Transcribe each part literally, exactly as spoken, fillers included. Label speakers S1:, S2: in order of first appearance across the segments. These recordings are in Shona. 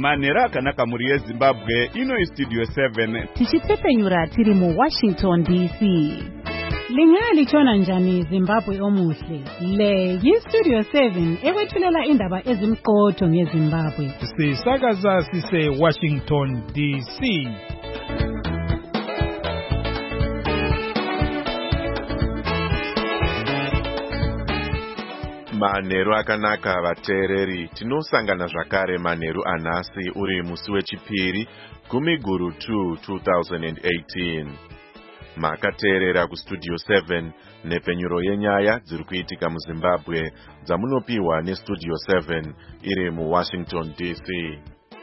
S1: Manheru akanaka muri yeZimbabwe, ino iStudio seven.
S2: Tichitepenyura tiri mu Washington D C. Lingali chona njani Zimbabwe omuhle. Le yiStudio seven ekwethulela indaba ezimqotho ngeZimbabwe.
S3: Sisakaza sise Washington D C.
S4: Manheru akanaka vateereri, tinosangana zvakare manheru anhasi uri musi wechipiri gumi guru two two thousand eighteen. Makateerera kuStudio seven nepenyuro yenyaya dziri kuitika muZimbabwe dzamunopiwa neStudio seven iri muWashington D C.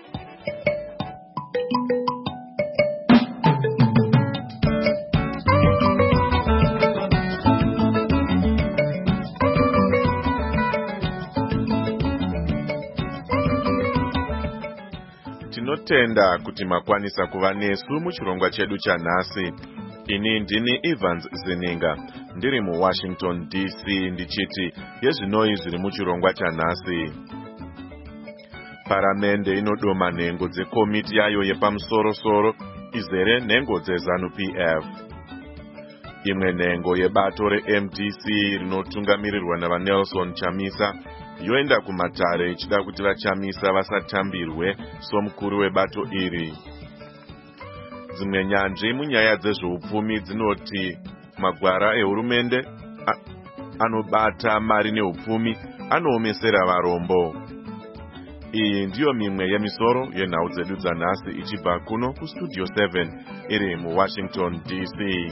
S4: Tinotenda kuti makwanisa kuva nesu muchirongwa chedu chanhasi. Ini ndini Evans Zininga, ndiri muWashington D C ndichiti yezvinoi zviri muchirongwa chanhasi. Paramende inodoma nhengo dzekomiti yayo yepamusoro-soro izere nhengo dzeZANU P F. Imwe nhengo yebato reM D C rinotungamirirwa naVaNelson Chamisa yoenda kumatare ichida kuti vaChamisa vasatambirwe somukuru webato iri. Dzimwe nyanzvi munyaya dzezveupfumi dzinoti magwara ehurumende anobata mari neupfumi anoomesera varombo. Iyi ndiyo mimwe yemisoro yenhau dzedu dzanhasi ichibva kuno kuStudio seven iri muWashington D C.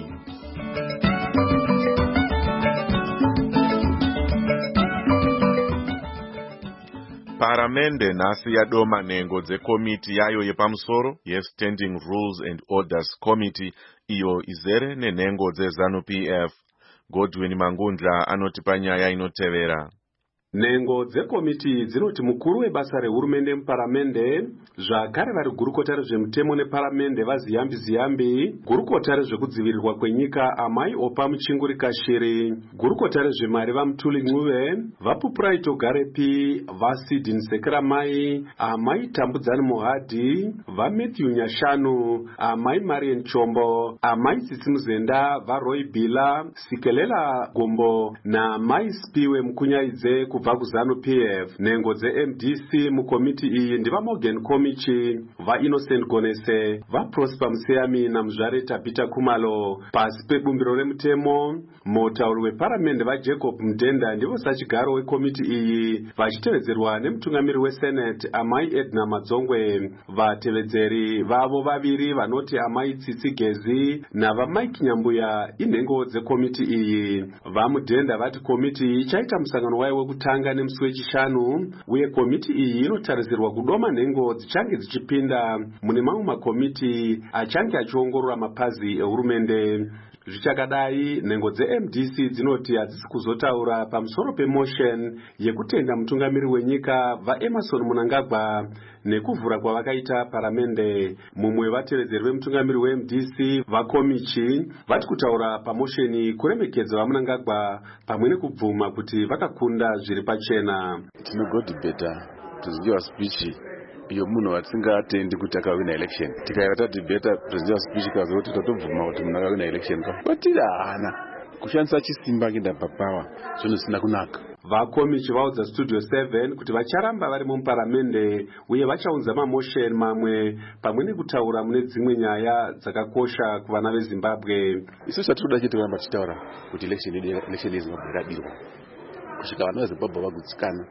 S4: Paramende nhasi yadoma nhengo dzekomiti yayo yepamusoro yeStanding Rules and Orders Committee iyo izere nenhengo dzeZANU P F. Godwin Mangundla anoti panyaya inotevera.
S5: Nhengo dzekomiti dzinoti mukuru webasa rehurumende muparamende, zvakare vari gurukota rezvemutemo neparamende vaZiyambi Ziyambi, gurukota rezvekudzivirirwa kwenyika Amai Opa Muchinguri Kashiri, gurukota rezvemari vaMutuli Ncube, vaPupuraito Garepi, vaSidin Sekeramai, Amai Tambudzani Muhadhi, vaMatthew Nyashanu, Amai Marian Chombo, Amai Tsitsi Muzenda, vaRoy Bila, Sikelela Gombo na Amai Spiwe Mukunyaidze kubva kuZANU P F. Nhengo dzeM D C mukomiti iyi ndiva Morgan Komichi, vaInnocent Gonese, vaProsper Museyami naMuzvare Tabita Kumalo. Pasi pebumbiro remutemo, mutauri weparamende vaJacob Mudenda ndivo sachigaro wekomiti iyi, vachitevedzerwa nemutungamiri weSenate Amai Edna Madzongwe. Vatevedzeri vavo vaviri vanoti Amai Tsitsi Gezi navaMike Nyambuya inhengo dzekomiti iyi. VaMudenda vati komiti iyi ichaita musangano wayo wekutanga nemusi wechishanu, uye komiti iyi inotarisirwa kudoma nhengo dzichange dzichipinda mune mamwe makomiti achange achiongorora mapazi ehurumende. Zvichakadai, nhengo dzeM D C dzinoti hadzisi kuzotaura pamusoro pemotion yekutenga mutungamiri wenyika vaEmerson Mnangagwa nekuvhura kwavakaita paramende. Mumwe vatevedzeri vemutungamiri weM D C vaKomichi vati kutaura pamosheni kuremekedza vaMnangagwa pamwe nekubvuma kuti vakakunda zviri pachena.
S6: Tinogodibeta tuziva speech iyo munhu watingatendi kuti akawina election. Tikaira tadibeta president speech kazoti tatobvuma kuti munhu akawina election kwatira hana kushandisa chisimba kuenda papower zvinhu zvisina kunaka.
S5: VaKomichi vaudza Studio seven kuti vacharamba vari muparamende uye vachaunza mamotion mamwe pamwe nekutaura mune dzimwe nyaya dzakakosha kuvana veZimbabwe.
S6: Isu chatinoda chete kuramba tichitaura kuti election election yeZimbabwe yakadirwa kusvika vana veZimbabwe vagutsikana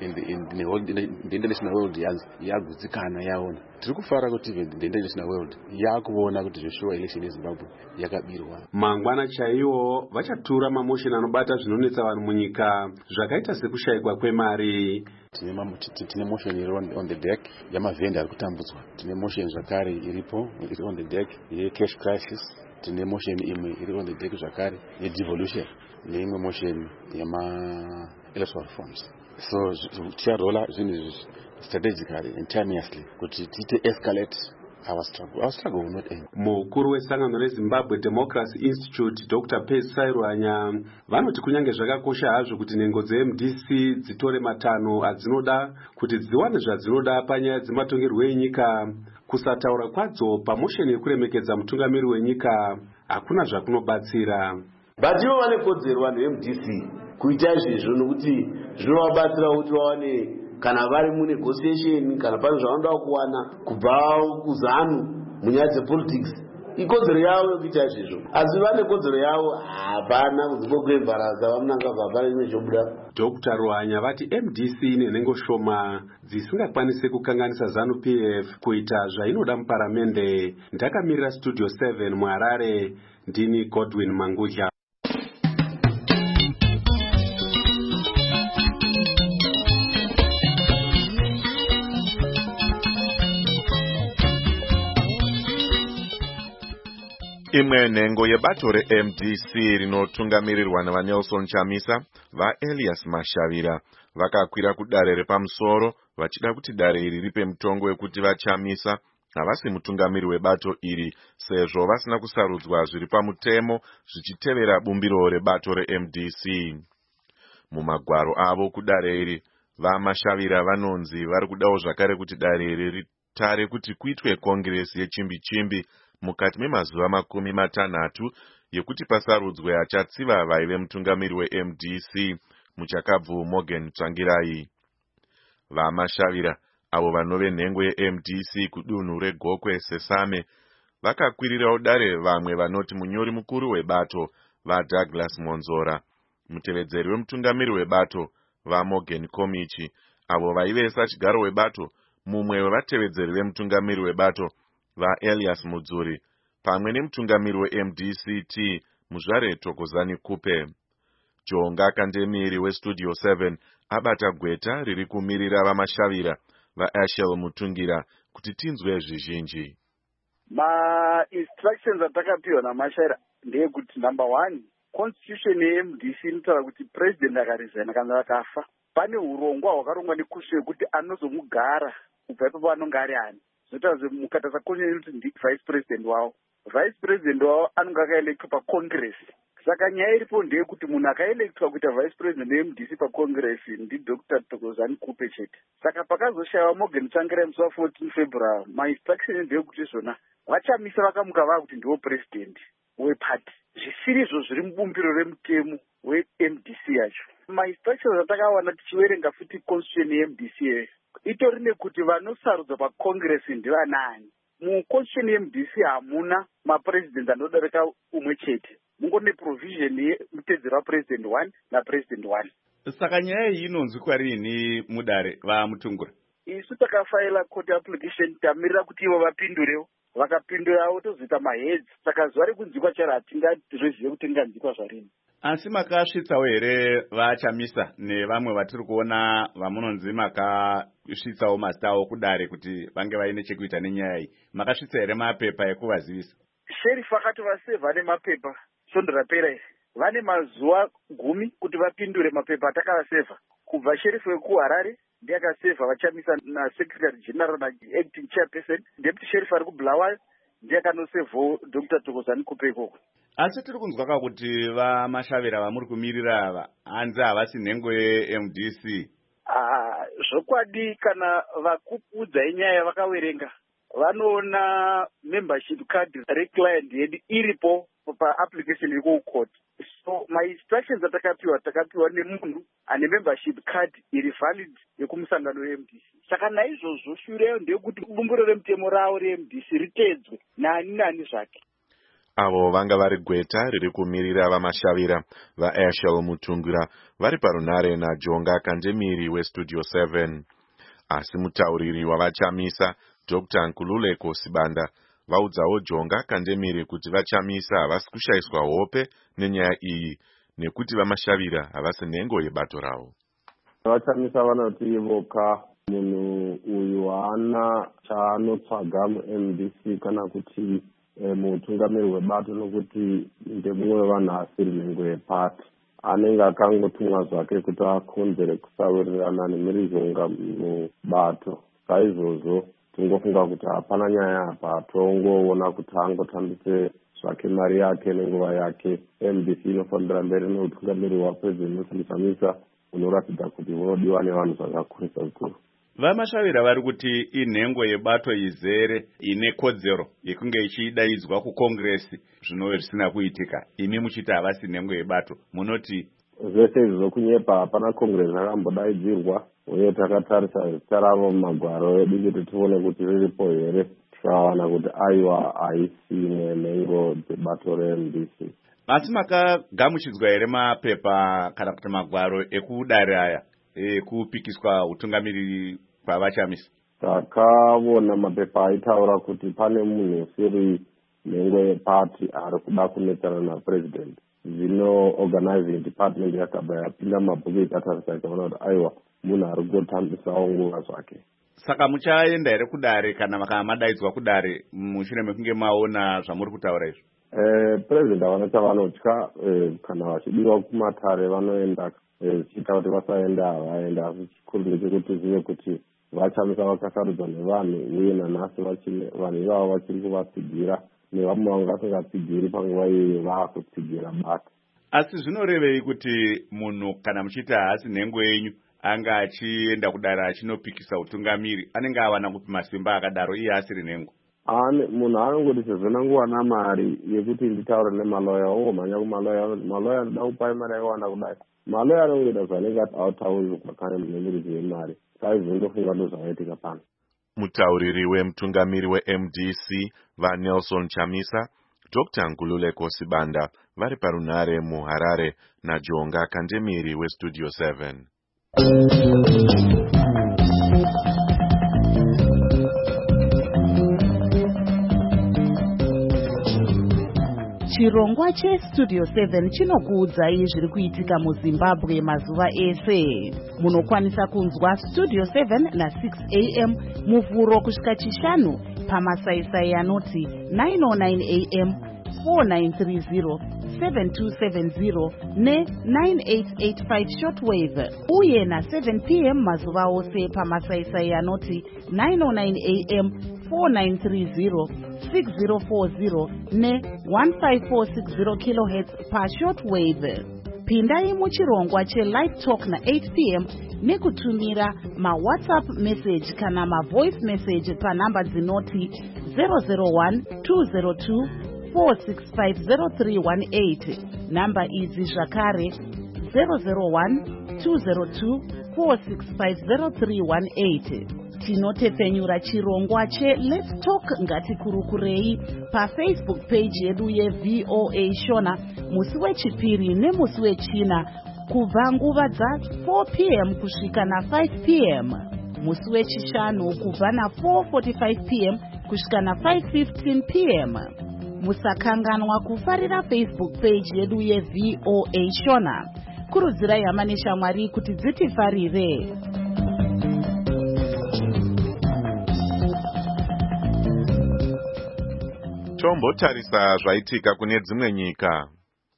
S6: the international world yagutsikana yaona. Tiri kufara kuti the international world yakuona kuti zveshuwa election yeZimbabwe yakabirwa.
S5: Mangwana chaiwo vachatura mamotion anobata zvinonetsa vanhu munyika zvakaita sekushayikwa kwemari.
S6: Tine motion iri on the deck yamavhenda ari kutambudzwa. Tine motion zvakare iripo iri on the deck yecash crisis. Tine motion imwe iri on the deck zvakare yedevolution neimwe motion yema electoral reforms. So ticharola zvinhu izvi strategically and timelessly kuti tiite escalate our struggle our struggle will not end.
S5: Mukuru wesangano reZimbabwe Democracy Institute Doctor Pesai Rwanya vanoti kunyange zvakakosha hazvo kuti nhengo dze-M D C dzitore matanho adzinoda kuti dziwane zvadzinoda panyaya dzematongerwo enyika, kusataura kwadzo pamosheni yekuremekedza mutungamiri wenyika hakuna zvakunobatsira.
S7: But ivo vane kodzero vanhu ve-M D C kuita izvezvo nokuti zvinovabatsira kuti vawane kana vari munegotiation kana pane zvavanoda kuwana kubva kuzanu munyaya dzepolitics, ikodzero yavo yokuita izvezvo. Asi vane kodzero yavo hapana kudzimbogwemvaraza vamunanga bva ine chobuda.
S5: Doctor Rwanya vati M D C ine nhengo shoma dzisingakwanise kukanganisa ZANU P F kuita zvainoda muparamende. Ndakamirira Studio seven muHarare, ndini Godwin Mangudya.
S4: Imwe nhengo yebato re-M D C rinotungamirirwa navaNelson Chamisa, vaElias Mashavira vakakwira kudare repamusoro vachida kuti dare iri ripe mutongo wekuti vaChamisa havasi mutungamiri webato iri sezvo vasina kusarudzwa zviri pamutemo zvichitevera bumbiro rebato re-M D C. Mumagwaro avo kudare iri, vaMashavira vanonzi vari kudawo zvakare kuti dare iri ritare kuti kuitwe kongiresi yechimbi-chimbi mukati memazuva makumi matanhatu yekuti pasarudzwe achatsiva vaive mutungamiri we-M D C muchakabvu Morgan Tsvangirai. VaMashavira avo vanove nhengo ye-M D C kudunhu reGokwe Sesame vakakwirirawo dare vamwe vanoti munyori mukuru webato vaDouglas Monzora, mutevedzeri wemutungamiri webato vaMorgan Komichi, avo vaive sachigaro webato mumwe wevatevedzeri vemutungamiri webato vaElias Mudzuri, pamwe nemutungamiri we-M D C T Muzvare Thokozani Kupe. Jonga Kandemiri weStudio seven abata gweta riri kumirira vaMashavira vaAshel Mutungira kuti tinzwe zvizhinji.
S8: Ma-instructions atakapiwa naMashavira ndeyekuti number one, constitution ye-M D C inotaura kuti president akaresigna kana akafa, pane urongwa hwakarongwa nekushe kuti anozomugara kubva ipapo anonga ari ani. Zotaura mukatasa konstitution ndi vice president wavo. Vice president wavo anonga akaelektwa pacongress. Saka nyaya iripo ndeyekuti munhu akaelektwa kuita vice president we-M D C pacongress ndi Doctor Thokozani Kupe chete. Saka pakazoshayiwa Morgan Tsvangirai musi wa14 February, ma-instruction ndeyekuti zvona vaChamisa vakamuka vava kuti ndiwo president weparty. Zvisirizvo zviri mubumbiro remutemo we-M D C yacho. Ma-instructions atakawana tichiverenga futi constitution ye-M D C yeyo itori nekuti vanosarudzwa pacongress ndivanani. Muconstitution ye-M D C hamuna mapresident anodarika umwe chete. Mungone provision yemutedzero wapresident one napresident one.
S1: Saka nyaya iyi inonzi kwarini mudare vaMutungura?
S8: Isu takafaila court application tamirira kuti ivo vapindurewo. Vakapindurawo tozoita maheads. Saka zuva rekunzikwa charo hatingazive kuti tinganzikwa zvarini.
S1: Asi makasvitsawo here vaChamisa nevamwe vatiri kuona vamunonzi makasvitsawo mazitawo kudare kuti vange vaine chekuita nenyaya iyi? Makasvitsa here mapepa ekuvazivisa?
S8: Sheriff akatovasevha nemapepa sondorapera here. Vane mazuva gumi kuti vapindure mapepa atakavasevha. Kubva sheriff wekuHarare ndiye akasevha vaChamisa naSecretary General naActing Chairperson. Deputy Sheriff ari kuBulawayo ndiye akanosevhawo Doctor Thokozani Kupe ikoko.
S1: Asi tiri kunzwa ka kuti vaMashavira vamuri kumirira ava hanzi havasi nhengo ye-M D C.
S8: Ah, zvokwadi kana vakupudza inyaya vakaverenga vanoona membership card reclient yedu iripo pa-application iri court. So ma-instructions atakapiwa takapiwa nemunhu ane membership card iri valid yekumusangano we-M D C. Saka naizvozvo shureyo ndeyekuti bumbiro remutemo ravo re-M D C ritedzwe nani nani zvake.
S4: Avo vanga vari gweta riri kumirira vaMashavira vaAshel Mutungira vari parunhare naJonga Kandemiri weStudio seven. Asi mutauriri wavaChamisa Doctor Nkululeko Sibanda vaudzawo Jonga Kandemiri kuti vaChamisa havasi kushayiswa hope nenyaya iyi nekuti vaMashavira havasi nhengo yebato ravo.
S9: VaChamisa vanoti voka munhu uyu haana chaanotsvaga mu-M D C kana kuti mutungamiri webato nokuti ndemumwe wevanhu asiri nhengo yepati. Anenge akangotumwa zvake kuti akonzere kusawirirana nemirizonga mubato. Saizvozvo tingofunga kuti hapana nyaya apa, tongoona kuti angotambise zvake mari yake nenguva yake. M D C inofambira mberi neutungamiri hwaPresident Nelson Chamisa unoratidza kuti unodiwa nevanhu zvakakurisa zvikuru.
S1: Vamashavira vari kuti inhengo yebato izere ine kodzero yekunge ichidaidzwa kukongresi zvino zvisina kuitika. Imi muchiti havasi nhengo yebato, munoti?
S9: Zvese izvi zvokunyepa, hapana kongresi akambodaidzirwa, uye takatarisa zita ravo mumagwaro edu kuti tione kuti riripo here, tikawana kuti aiwa haisi nenhengo dzebato re-M D C.
S1: Asi makagamuchidzwa here mapepa kana kuti magwaro ekudare aya ekupikiswa utungamiriri kwavaChamisa?
S9: Takaona mapepa aitaura kuti pane munhu usiri nhengo yepati ari kuda kunetsana napresident. Zvino organizing department yakabva yapinda mabhuku ikatarisa ikaona kuti aiwa munhu ari kutambisawo nguva zvake.
S1: Saka muchaenda here kudare kana makamadaidzwa kudare mushure mekunge maona zvamuri kutaura izvo?
S9: Eh, president havana chavanotya, eh, kana vachidiwa kumatare vanoenda, zvichiita kuti vasaenda havaenda. Asi chikuru ndechekuti zive kuti vaChamisa vakasarudzwa nevanhu, uye nanhasi vanhu ivavo vachiri kuvatsigira, nevamwe vanga vasingapigiri panguva iyoyo vaakutsigira basa.
S1: Asi zvinorevei kuti munhu kana muchiti haasi nhengo yenyu anga achienda kudare achinopikisa utungamiri, anenge awana kupi masimba akadaro iye asiri nhengo?
S9: Ane munhu anongoti sezvo nanguwana mari yekuti nditaure nemaloya, ongomhanya kumaloya, maloya anoda kupai mari yakawanda kudai. Maloya anongoita zvanenge ataurirwa kana nemurudzi wemari. Saizondofunga ndozvaitika pano.
S4: Mutauriri wemutungamiri we-M D C vaNelson Chamisa, Doctor Nkululeko Sibanda vari parunhare muHarare naJonga Kandemiri weStudio seven.
S10: Chirongwa cheStudio seven chinokuudzai zviri kuitika muZimbabwe mazuva ese. Munokwanisa kunzwa Studio seven na six a m muvhuro kusvika chishanu pamasaisai anoti nine oh nine a m, four nine three zero, seven two seven zero ne nine eight eight five shortwave, uye na seven p m mazuva ose pamasaisai anoti nine oh nine a m, four nine three zero, six zero four zero ne one five four six zero kilohertz pa shortwave. Pindai muchirongwa cheLive Talk na eight p m nekutumira ma WhatsApp message kana ma voice message pa namba dzinoti zero zero one two zero two four six five zero three one eight. Namba idzi zvakare zero zero one two zero two four six five zero three one eight. Tinotepfenyura chirongwa che Let's Talk ngatikurukurei pa Facebook page yedu yeV O A Shona musi wechipiri nemusi wechina kubva nguva dza four p m kusvika na five p m, musi wechishanu kubva na four forty-five p m kusvika na five fifteen p m. Musakanganwa kufarira Facebook page yedu yeV O A Shona. Kurudzirai hama neshamwari kuti dzitifarire.
S4: Tombotarisa zvaitika kune dzimwe nyika.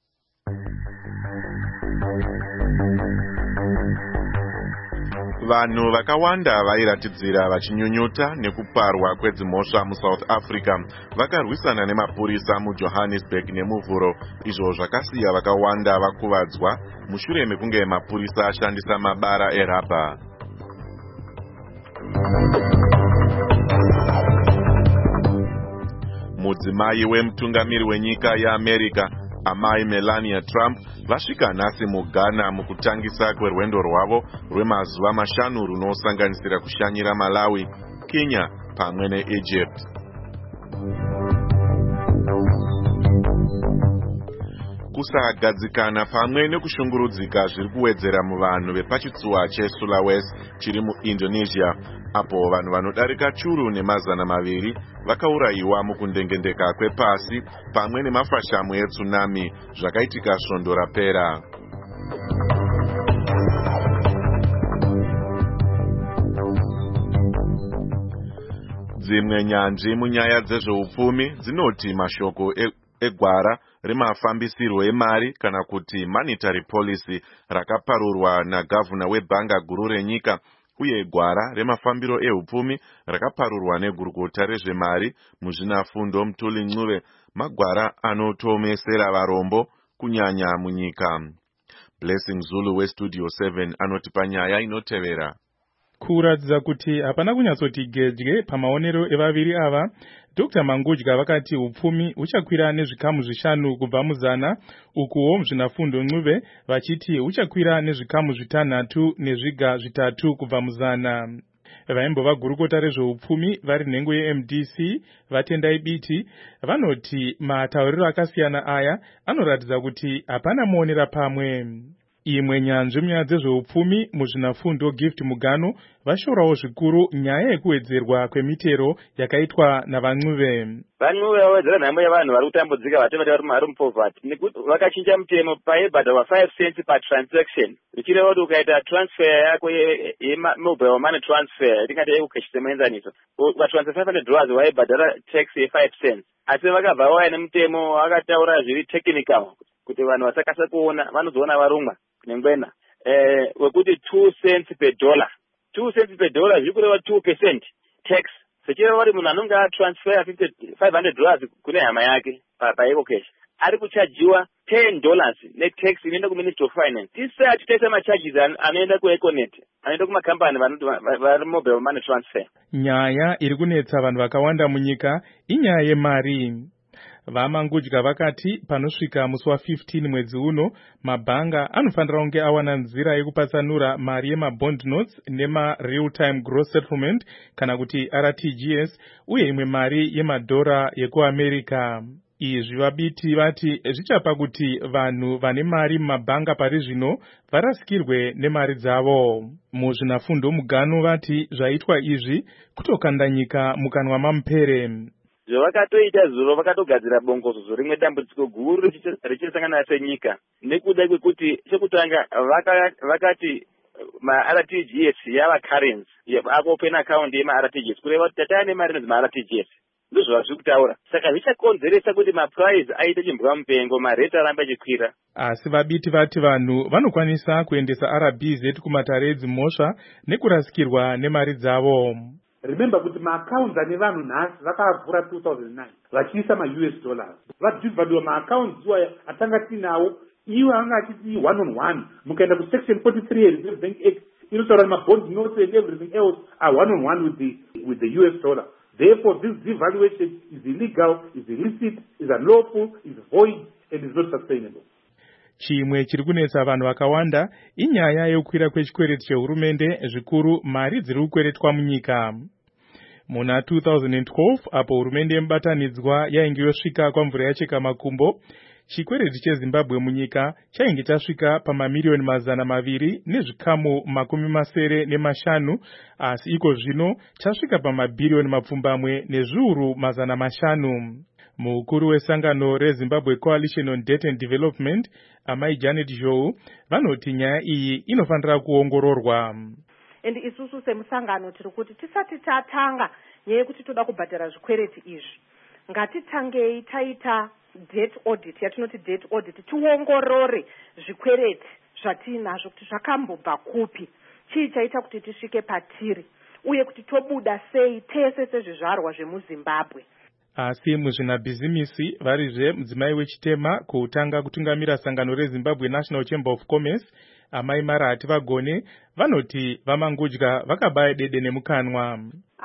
S4: Vanhu vakawanda vairatidzira vachinyunyuta nekuparwa kwedzimhosva muSouth Africa vakarwisana nemapurisa muJohannesburg nemuvhuro, izvo zvakasiya vakawanda vakuvadzwa mushure mekunge mapurisa ashandisa mabara erabha. Mudzimai wemutungamiri wenyika yeAmerica, amai Melania Trump, vasvika nhasi muGhana mukutangisa kwerwendo rwavo rwemazuva mashanu runosanganisira kushanyira Malawi, Kenya pamwe neEgypt. Kusagadzikana pamwe nekushungurudzika zviri kuwedzera muvanhu vepachitsuwa cheSulawesi chiri muIndonesia, apo vanhu vanodarika churu nemazana maviri vakaurayiwa mukundengendeka kwepasi pamwe nemafashamu etsunami zvakaitika svondo rapera. Dzimwe nyanzvi munyaya dzezveupfumi dzinoti mashoko e egwara remafambisirwo emari kana kuti monetary policy rakaparurwa nagavhuna webhanga guru renyika uye gwara remafambiro ehupfumi rakaparurwa negurukota rezvemari muzvinafundo Mutuli Ncube magwara anotomesera varombo kunyanya munyika. Blessing Zulu weStudio seven anoti panyaya inotevera.
S3: Kuratidza kuti hapana kunyatsoti gedye pamaonero evaviri ava, Doctor Mangudya vakati upfumi uchakwira nezvikamu zvishanu kubva muzana, ukuwo muzvinafundo Ncube vachiti uchakwira nezvikamu zvitanhatu nezviga zvitatu kubva muzana. Vaimbova gurukota rezveupfumi vari nhengo yeM D C Vatendai Biti vanoti matauriro akasiyana aya anoratidza kuti hapana muonera pamwe. Imwe nyanzvi munyaya dzezveupfumi muzvinafundo Gift Mugano vashorawo zvikuru nyaya yekuwedzerwa kwemitero yakaitwa navaNcube.
S11: VaNcube vawedzera nhamo yavanhu vari kutambudzika vatemati vari vari mupoverty nekuti vakachinja mutemo paibhadharwa five cents per transaction, zvichireva kuti ukaita transfer yako yemobile money transfer yatingati yekucash semaenzaniso ukatransfer five hundred dollars waibhadhara tax ye-five cents, asi vakabva vauya nemutemo vakataura zviri technical kuti vanhu vasakasa kuona vanozoona varumwa nengwena eh wekuti two cents per dollar two cents per dollar zviri kureva two percent tax, zvichireva kuti munhu anonge atransfer five hundred dollars kune hama yake paecocash ari kuchajiwa ten dollars netax inoenda kuministry of finance. Tisati taisa macharges anoenda kuEconet, anoenda kumakambani vari mobile money transfer.
S3: Nyaya iri kunetsa vanhu vakawanda munyika inyaya yemari. VaMangudya vakati panosvika musi wa-fifteen mwedzi uno mabhanga anofanira kunge awana nzira yekupatsanura mari yemabond notes nema-real time gross settlement kana kuti R T G S uye imwe mari yemadhora yekuAmerica. Izvi vabiti vati zvichapa kuti vanhu vane mari mumabhanga pari zvino varasikirwe nemari dzavo. Muzvinafundo Mugano vati zvaitwa izvi kutokanda nyika mukanwa mamupere.
S11: Zvavakatoita zuro vakatogadzira bongozozo rimwe dambudziko guru richisangana senyika nekuda kwekuti chekutanga vakati ma-R T G S yava currency aka-open account yema-R T G S kureva kuti tatane mari nedzima-R T G S ndizvo zviri kutaura, saka zvichakonzeresa kuti maprice aite chimbwa mupengo, marate arambe achikwira.
S3: Asi vabiti vati vanhu vanokwanisa kuendesa R B Z kumatare edzimhosva nekurasikirwa nemari dzavo.
S12: Remember kuti ma-accounts ane vanhu nhasi vakavhura two thousand nine vachiisa ma-U S dollars vadhivhadwa ma-accounts iwa atanga tinawo iwo anga achiti one on one. Mukaenda kusection forty-three yeReserve Bank Act inotaura ma-bond notes and everything else are one on one with the with the U S dollar. Therefore this devaluation is illegal, is illicit, is unlawful, is void and is not sustainable.
S3: Chimwe chiri kunetsa vanhu vakawanda inyaya yekukwira kwechikwereti chehurumende, zvikuru mari dziri kukweretwa munyika. Muna two thousand twelve apo hurumende yemubatanidzwa yainge yosvika kwamvura yacheka makumbo, chikwereti cheZimbabwe munyika chainge chasvika pamamiliyoni mazana maviri nezvikamu makumi masere nemashanu, asi iko zvino chasvika pamabhiriyoni mapfumbamwe nezviuru mazana mashanu. Mukuru wesangano reZimbabwe Coalition on Debt and Development, Amai Janet Zhou, vanoti nyaya iyi inofanira kuongororwa.
S13: And isusu semusangano tiri kuti tisati tatanga nyaya yekuti toda kubhadhara zvikwereti izvi, ngatitangei taita debt audit, yatinoti debt audit, tiongorore zvikwereti zvatinazvo kuti zvakambobva kupi, chii chaita kuti tisvike patiri, uye kuti tobuda sei tese sezvizvarwa zvemuZimbabwe.
S3: Asi muzvinabhizimisi varizve mudzimai wechitema kutanga kutungamira sangano reZimbabwe National Chamber of Commerce, Amai Marati Vagone, vanoti vaMangudya vakabaya dede nemukanwa.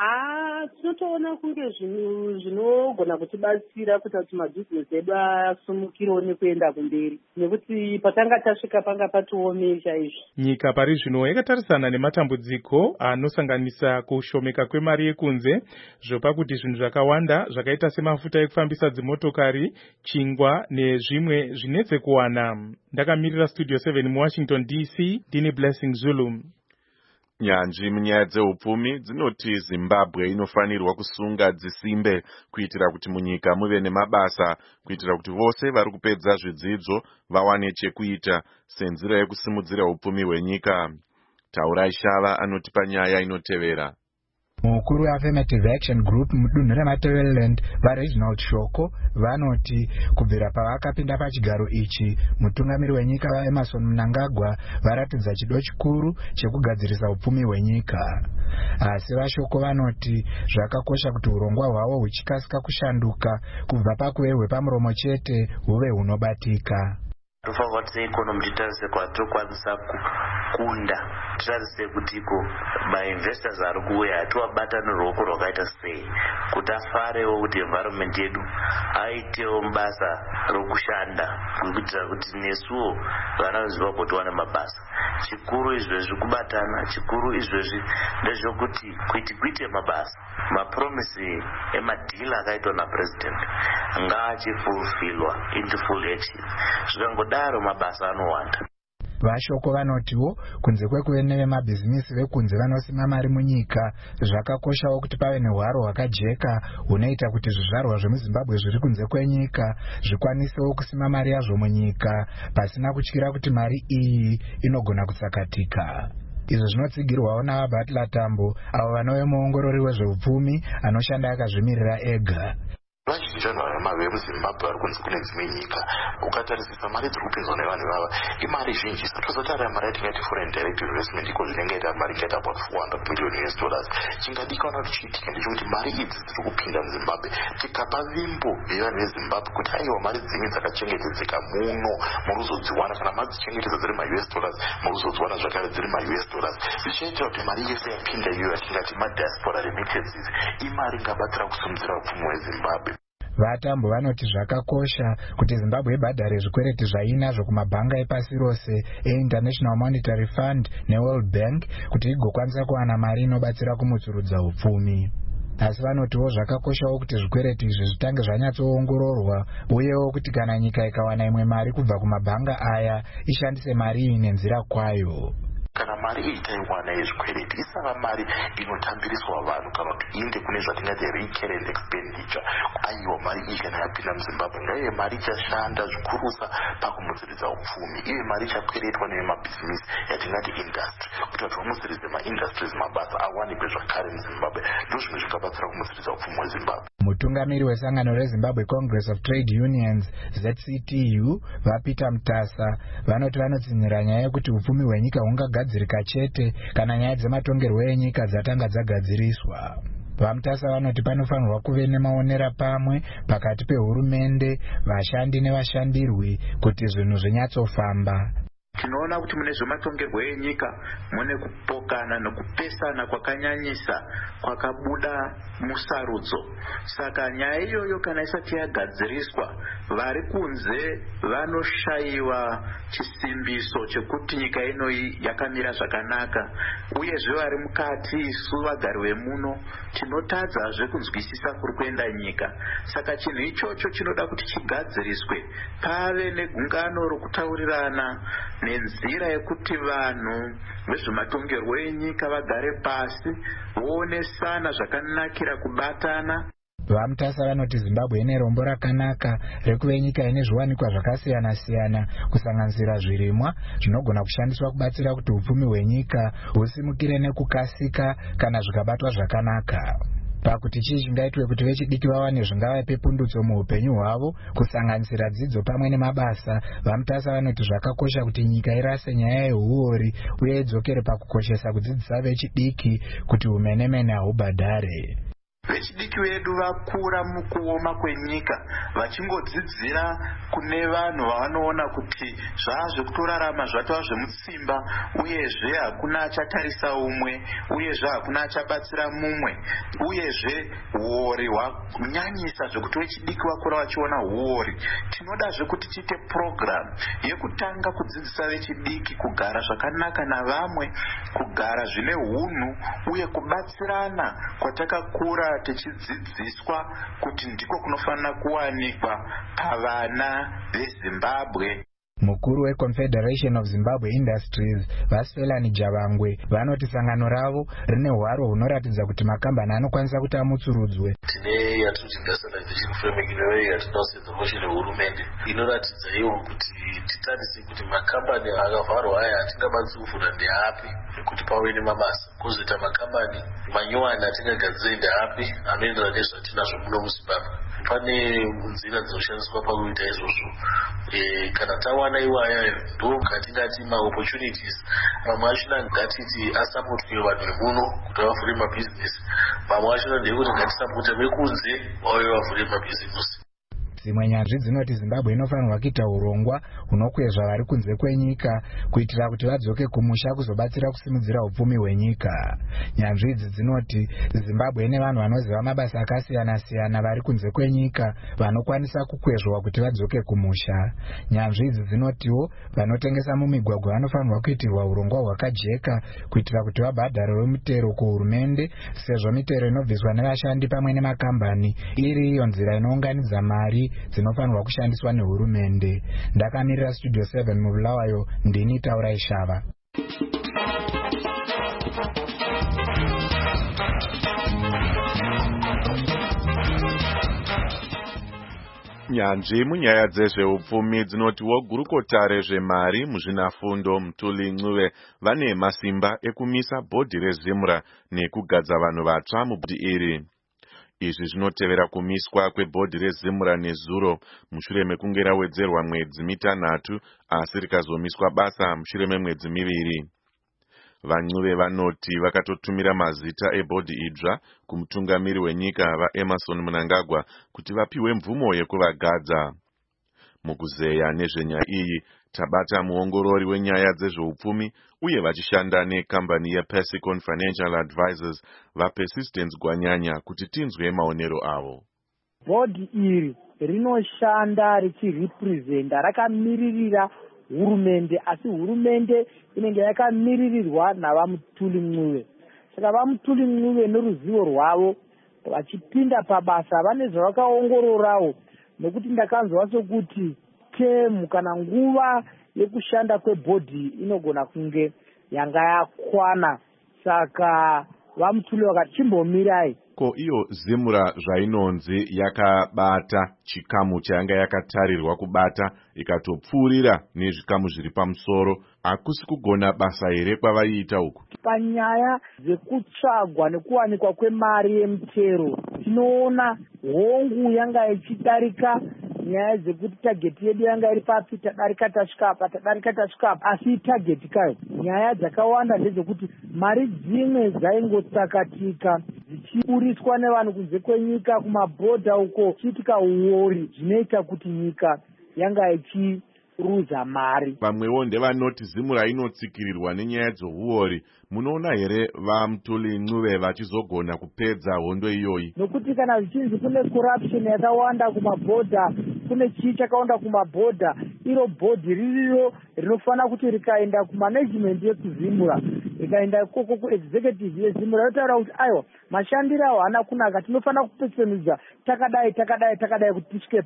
S14: Ah, tinotoona kunge zvinogona kutibatsira kuti mabhizinesi edu asumukirewo nekuenda kumberi, nekuti patanga tasvika panga patiomei chaizvo.
S3: Nyika pari zvino yakatarisana nematambudziko anosanganisa kushomeka kwemari yekunze, zvopa kuti zvinhu zvakawanda zvakaita semafuta ekufambisa dzimotokari, chingwa nezvimwe zvinetse kuwana. Ndakamirira Studio seven muWashington D C, ndini Blessing Zulu.
S4: Nyanzvi munyaya dzeupfumi dzinoti Zimbabwe inofanirwa kusunga dzisimbe kuitira kuti munyika muve nemabasa, kuitira kuti vose vari kupedza zvidzidzo vawane chekuita senzira yekusimudzira upfumi hwenyika. Taurai Shava anoti panyaya inotevera.
S15: mukuru weAffirmative Action Group mudunhu reMatabeleland vaReginald Shoko vanoti kubvira pavakapinda pachigaro ichi mutungamiri wenyika vaEmerson Mnangagwa varatidza chido chikuru chekugadzirisa upfumi hwenyika. Asi vaShoko vanoti zvakakosha kuti urongwa hwavo huchikasika kushanduka kubva pakuve hwepamuromo chete huve hunobatika.
S16: tofanirwa kuti seikonomi titarise kwatiri kukwanisa kukunda, titarise kuti iko mainvestors ari kuuya atiwabata neruoko rwakaita sei kuti afarewo kuti environment yedu aitewo basa rokushanda kuitira kuti nesuwo vana veZimbabwe tiwane mabasa. Chikuru izvezvi kubatana, chikuru izvezvi ndezvokuti kuiti kuite mabasa mapromisi emadhila akaitwa napresident ngaachifulfilwa into full action. Zvikangodaro mabasa anowanda.
S15: VaShoko vanotiwo kunze kwekuve nevemabhizinisi vekunze vanosima mari munyika, zvakakoshawo kuti pave nehwaro hwakajeka hunoita kuti zvizvarwa zvemuZimbabwe zviri kunze kwenyika zvikwanisewo kusima mari yazvo munyika pasina kutyira kuti mari iyi inogona kutsakatika. Izvo zvinotsigirwawo navaButler Tambo avo vanove muongorori wezveupfumi anoshanda akazvimirira ega.
S17: Vazhinji vanhu vemuZimbabwe vari kunze kune dzimwe nyika, ukatarisisa mari dziri kupinzwa nevanhu ivava imari zhinji. Satozotara mari yatingati foreign direct investment iko zvinenge ita mari ingaita about four hundred million U S dollars. Chingadikana kuti chiitika ndechekuti mari idzi dziri kupinda muZimbabwe tikapa vimbo yevanhu veZimbabwe kuti aiwa mari dzimwe dzakachengetedzeka muno muruzodziwana, kana mari dzichengetedza dziri ma U S dollars muruzodziwana zvakare dziri ma U S dollars. Zvichaita kuti mari yese yapinda iyoyo yatingati madiaspora remittances imari ingabatsira kusimudzira upfumi hweZimbabwe.
S15: VaTambo vanoti zvakakosha kuti Zimbabwe ibhadhare zvikwereti zvainazvo kumabhanga epasi rose eInternational Monetary Fund neWorld Bank kuti igokwanisa kuwana mari inobatsira kumutsurudza upfumi. Asi vanotiwo zvakakoshawo kuti zvikwereti izvi zvitange zvanyatsoongororwa uyewo kuti kana nyika ikawana imwe mari kubva kumabhanga aya ishandise mari iyi nenzira kwayo.
S17: Kana mari iyi taiwana yezvikwereti isava mari inotambiriswa vanhu kana kuti iende kune zvatingati recurrent expenditure. Aiwa mari iyi kana yapinda muZimbabwe ngaive mari ichashanda zvikurusa pakumutsiridza upfumi, ive mari ichakweretwa nevemabhizinisi yatingati industry kuti vanhu vamutsiridze maindustries mabasa awanikwe zvakare muZimbabwe. Ndozvimwe zvingabatsira kumutsiridza upfumi hweZimbabwe.
S15: Mutungamiri wesangano reZimbabwe Congress of Trade Unions Z C T U vaPeter Mutasa vanoti vanotsinyira nyaya yekuti upfumi hwenyika hungagadzirika chete kana nyaya dzematongerwo enyika dzatanga dzagadziriswa. VaMutasa vanoti panofanirwa kuve nemaonera pamwe pakati pehurumende, vashandi nevashandirwi kuti zvinhu zvinyatsofamba.
S18: Tinoona kuti mune zvematongerwo enyika mune kupokana nekupesana kwakanyanyisa kwakabuda musarudzo. Saka nyaya iyoyo kana isati yagadziriswa, vari kunze vanoshayiwa chisimbiso chekuti nyika ino yakamira zvakanaka, uyezve vari mukati isu vagari vemuno tinotadzazve kunzwisisa kuri kuenda nyika. Saka chinhu ichocho chinoda kuti chigadziriswe, pave negungano rokutaurirana nenzira yekuti vanhu vezvematongerwo enyika vagare pasi voonesana zvakanakira kubatana.
S15: VaMutasa vanoti Zimbabwe ine rombo rakanaka rekuve nyika ine zviwanikwa zvakasiyana siyana kusanganisira zvirimwa zvinogona kushandiswa kubatsira kuti upfumi hwenyika husimukire nekukasika kana zvikabatwa zvakanaka. Pakuti chii chingaitwe kuti vechidiki vawane zvingava pepundutso muupenyu hwavo kusanganisira dzidzo pamwe nemabasa, VaMutasa vanoti zvakakosha kuti nyika irase nyaya yehuori uye idzokere pakukoshesa kudzidzisa vechidiki kuti umenemene hahubhadhare.
S18: Vechidiki vedu vakura mukuoma kwenyika vachingodzidzira kune vanhu vavanoona kuti zvazvekutorarama zvatova zvemutsimba, uyezve hakuna achatarisa umwe, uyezve hakuna achabatsira mumwe, uyezve huori hwanyanyisa zvekuti vechidiki vakura vachiona huori. Tinodazve kuti tiite program yekutanga kudzidzisa vechidiki kugara zvakanaka navamwe, kugara zvine hunhu uye kubatsirana kwatakakura tichidzidziswa kuti ndiko kunofanira kuwanikwa pavana veZimbabwe.
S15: Mukuru weConfederation of Zimbabwe Industries Vasfelani Javangwe vanoti sangano ravo rine hwaro hunoratidza kuti makambani anokwanisa kuti amutsurudzwe.
S19: Tine yatinoti industrialization framework inewe yatinosedza motion yehurumende inoratidza iwo kuti titarise kuti makambani akavharwa aya atingabatsi kuvhura ndeapi kuti pave nemabasa, kwozoita makambani manyowani atingagadzire ndeapi anoenderana nezvatinazvo muno muZimbabwe. Pane nzira dzinoshandiswa pakuita izvozvo. E, kana tawana iwaya ndo ngatingati maopportunities mamwe achona ngatiti asapotwe vanhu vemuno kuti vavhure mabhizinesi, mamwe achona ndekuti ngatisapote vekunze vauye vavhure mabhizinesi.
S15: Dzimwe nyanzvi dzinoti Zimbabwe inofanirwa kuita urongwa hunokwezva vari kunze kwenyika kuitira kuti vadzoke kumusha kuzobatsira kusimudzira upfumi hwenyika. Nyanzvi idzi dzinoti Zimbabwe ine vanhu vanoziva mabasa akasiyana siyana vari kunze kwenyika vanokwanisa kukwezvwa kuti vadzoke kumusha. Nyanzvi idzi dzinotiwo vanotengesa mumigwagwa vanofanirwa kuitirwa urongwa hwakajeka kuitira kuti vabhadharewo mitero kuhurumende, sezvo mitero inobviswa nevashandi pamwe nemakambani iri iyo nzira inounganidza mari dzinofanirwa kushandiswa nehurumende. Ndakamirira Studio seven mubulawayo, ndini Taurai Shava.
S4: Nyanzvi munyaya dzezveupfumi dzinotiwo gurukota rezvemari muzvinafundo Mutuli Ncube vane masimba ekumisa bhodhi rezimura nekugadza vanhu vatsva mubhodhi iri. Izvi zvinotevera kumiswa kwebhodhi rezimura nezuro mushure mekunge rawedzerwa mwedzi mitanhatu asi rikazomiswa basa mushure memwedzi miviri. VaNcube vanoti vakatotumira mazita ebhodhi idzva kumutungamiri wenyika vaEmmerson Mnangagwa kuti vapiwe mvumo yekuvagadza. Mukuzeya nezvenyaya iyi tabata muongorori wenyaya dzezveupfumi uye vachishanda nekambani yePersicon Financial Advisors vaPersistence Gwanyanya kuti tinzwe maonero avo.
S20: Bhodhi iri rinoshanda richirepresenta, rakamiririra hurumende, asi hurumende inenge yakamiririrwa navaMutuli Ncube. Saka vaMutuli Ncube neruzivo rwavo vachipinda pabasa vane zvavakaongororawo, nokuti ndakanzwa sokuti temu kana nguva yekushanda kwebhodhi inogona kunge yanga yakwana. Saka vaMutuli vakati chimbomirai.
S4: Ko iyo zimura zvainonzi yakabata chikamu chayanga yakatarirwa kubata ikatopfuurira nezvikamu zviri pamusoro, hakusi kugona basa here kwavaiita uku?
S20: Panyaya dzekutsvagwa nekuwanikwa kwemari yemitero tinoona hongu yanga ichidarika nyaya dzekuti tageti yedu yanga iri papi, tadarika tasvika apa, tadarika tasvika apa, asi tageti kayo. Nyaya dzakawanda ndedzekuti mari dzimwe dzaingotsakatika dzichiburiswa nevanhu kunze kwenyika kumabhodha uko, chiitika uori zvinoita kuti nyika yanga ichiruza mari.
S4: Vamwewo ndevanoti zimura inotsikirirwa nenyaya dzouori. Munoona here vaMutuli Ncube vachizogona kupedza hondo iyoyi?
S20: Nokuti kana zvichinzi kune corruption yakawanda kumabhodha, kune chii chakawanda kumabhodha, iro bhodhi ririro rinofanira kuti rikaenda kumanagement yekuzimura, rikaenda ikoko kuexecutive yezimura, rotaura kuti aiwa mashandiro awo haana kunaka, tinofanira kupetsenudza takadai takadai takadai kuti tisvike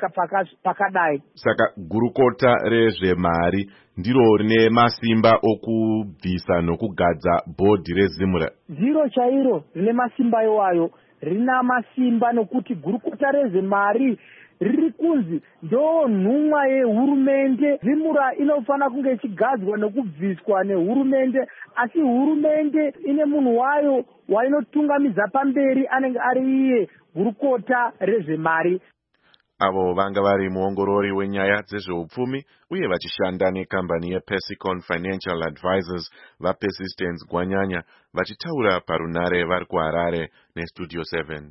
S20: pakadai.
S4: Saka gurukota rezvemari ndiro rine masimba okubvisa nokugadza bhodhi rezimura?
S20: Ndiro chairo rine masimba iwayo, rina masimba nokuti gurukota rezvemari riri kunzi ndo nhumwa yehurumende. Zimura inofanira kunge ichigadzwa nekubviswa nehurumende, asi hurumende ine munhu wayo wainotungamidza pamberi anenge ari iye gurukota rezvemari.
S4: Avo vanga vari muongorori wenyaya dzezveupfumi uye vachishanda nekambani yePersicon Financial Advisors vaPersistence Gwanyanya vachitaura parunare vari kuHarare neStudio seven.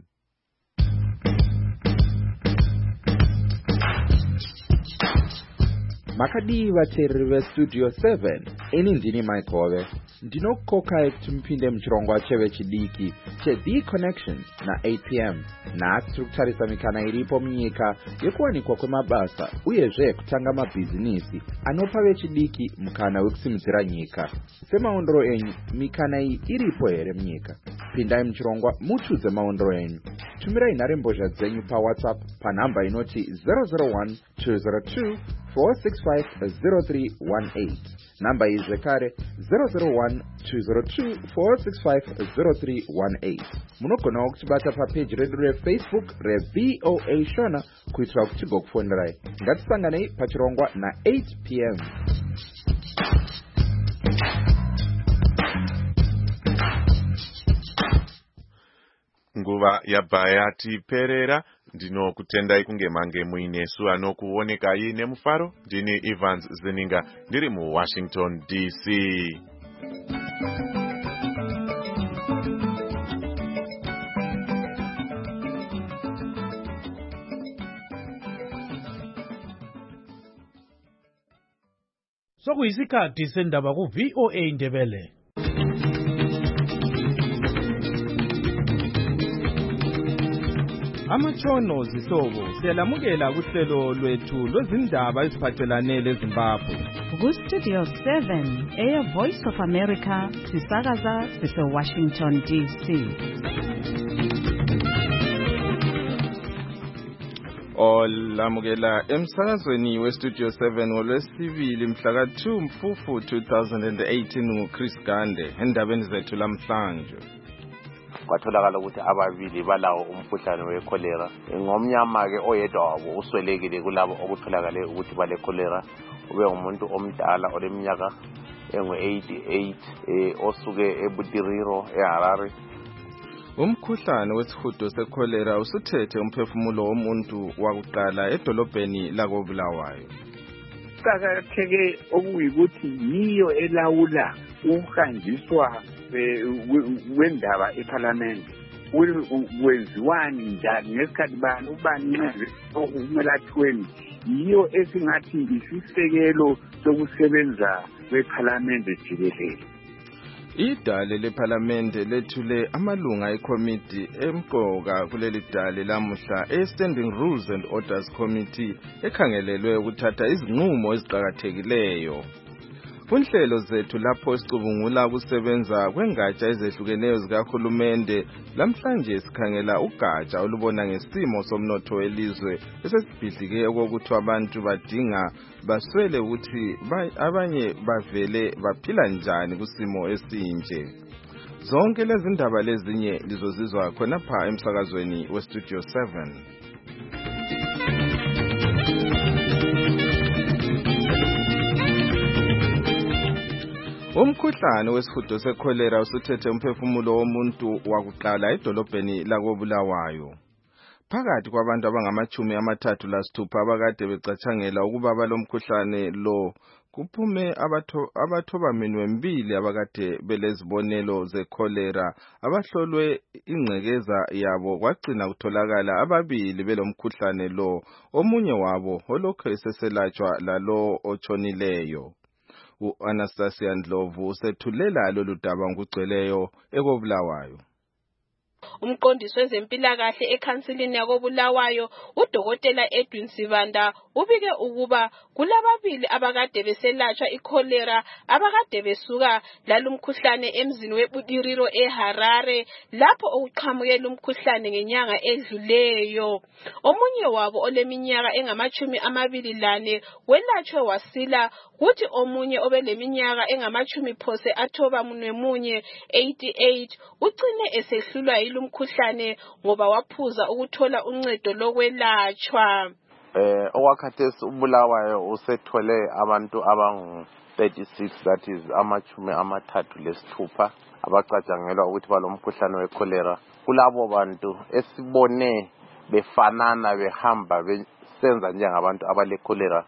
S21: Makadi vateereri veStudio seven, ini ndini Maikove. Ndinokokai kuti mupinde muchirongwa chevechidiki cheThe Connection na eight p m nhasi tiri kutarisa mikana iripo munyika yekuwanikwa kwemabasa uyezve kutanga mabhizinisi anopa vechidiki mukana wekusimudzira nyika. Semaondero enyu, mikana iyi iripo here munyika? Pindai muchirongwa mutudze maondero enyu. Tumirai nharembozha dzenyu paWhatsApp panhamba inoti zero zero one two zero two four six five zero three one eight. Number is rekare zero zero one two zero two four six five zero three one eight. Munogona kutibata papage redu reFacebook reV O A Shona kuitira kuti gokufonderai. Ngatisanganei pachirongwa na eight p m
S4: Nguva yabva yatiperera. Ndinokutendai kunge mange muinesu anokuonekai nemufaro. Ndini Evans Zeninga ndiri muWashington D C.
S2: Sokuyisikhathi sendaba ku-V O A Ndebele. Amatshono zihlobo siyalamukela kuhlelo lwethu lwezindaba eziphathelane leZimbabwe.
S10: Ku-Studio seven, Air Voice of America, sisakaza sise-Washington D C.
S22: Olamukela emsakazweni we-Studio seven ngolwesibili mhlaka two Mfufu two thousand eighteen nguChris Gande endabeni zethu lamhlanje.
S23: Kwatholakala ukuthi ababili balawo umkhuhlane wecholera. Ngomnyama ke oyedwa wabo uswelekile kulabo okutholakale ukuthi bale cholera. Ube umuntu omdala oleminyaka engu eighty-eight eh osuke eButiriro eHarare.
S22: Umkhuhlane wesihudo secholera usuthethe umphefumulo womuntu wakuqala edolobheni lakoBulawayo.
S24: Kuqakatheke okuyikuthi yiyo elawula ukuhanjiswa wendaba eParliament. Wenziwani njani ngesikhathi bani ubani okumelathweni yiyo esingathi isisekelo sokusebenza kweParliament jikelele.
S22: Idale leParliamente lethule amalunga eCommittee emqoka kuleli dale lamuhla eStanding Rules and Orders Committee ekhangelelwe ukuthatha izinqumo eziqhakathekileyo. Kunhlelo zethu lapho sicubungula ukusebenza kwengatsha ezehlukeneyo zikahulumende, lamhlanje sikhangela ugatsha olubona ngesimo somnotho welizwe esesibhidlike okokuthi abantu badinga baswele ukuthi abanye bavele baphila njani kusimo esinje. Zonke lezi ndaba lezinye lizozizwa khona pha emsakazweni weStudio seven. Umkhuhlane wesihudo secholera usuthethe umphefumulo womuntu wakuqala edolobheni lakoBulawayo. Phakathi kwabantu abangamachumi amathathu lasithupha abakade becathangela ukuba balomkhuhlane lo, kuphume abathobaminwe mbili abakade belezibonelo zecholera abahlolwe ingcekeza yabo kwagcina kutholakala ababili belomkhuhlane lo, omunye wabo olokhu eseselatshwa lalo otshonileyo. U-Anastasia Ndlovu usethulela lolu daba ngokugcweleyo ekoBulawayo.
S25: Umqondisi wezempilakahle ekhansilini yakoBulawayo uDokotela Edwin Sibanda ubike ukuba kulababili abakade beselatshwa icholera abakade besuka lalumkhuhlane emzini weButiriro eHarare lapho okuqhamuke lumkhuhlane ngenyanga edluleyo. Omunye wabo oleminyaka engamachumi amabili lane welatshwe wasila, kuthi omunye obeleminyaka engamachumi phose athoba munwe munye eighty-eight ucine esehlulwa yilumkhuhlane ngoba waphuza ukuthola uncedo lokwelatshwa.
S23: Eh owakhathesi uBulawayo usethole abantu abangu thirty-six, that is amachumi amathathu lesithupha abacatshangelwa ukuthi balomkhuhlane wecholera. Kulabo bantu esibone befanana behamba besenza njengabantu abale cholera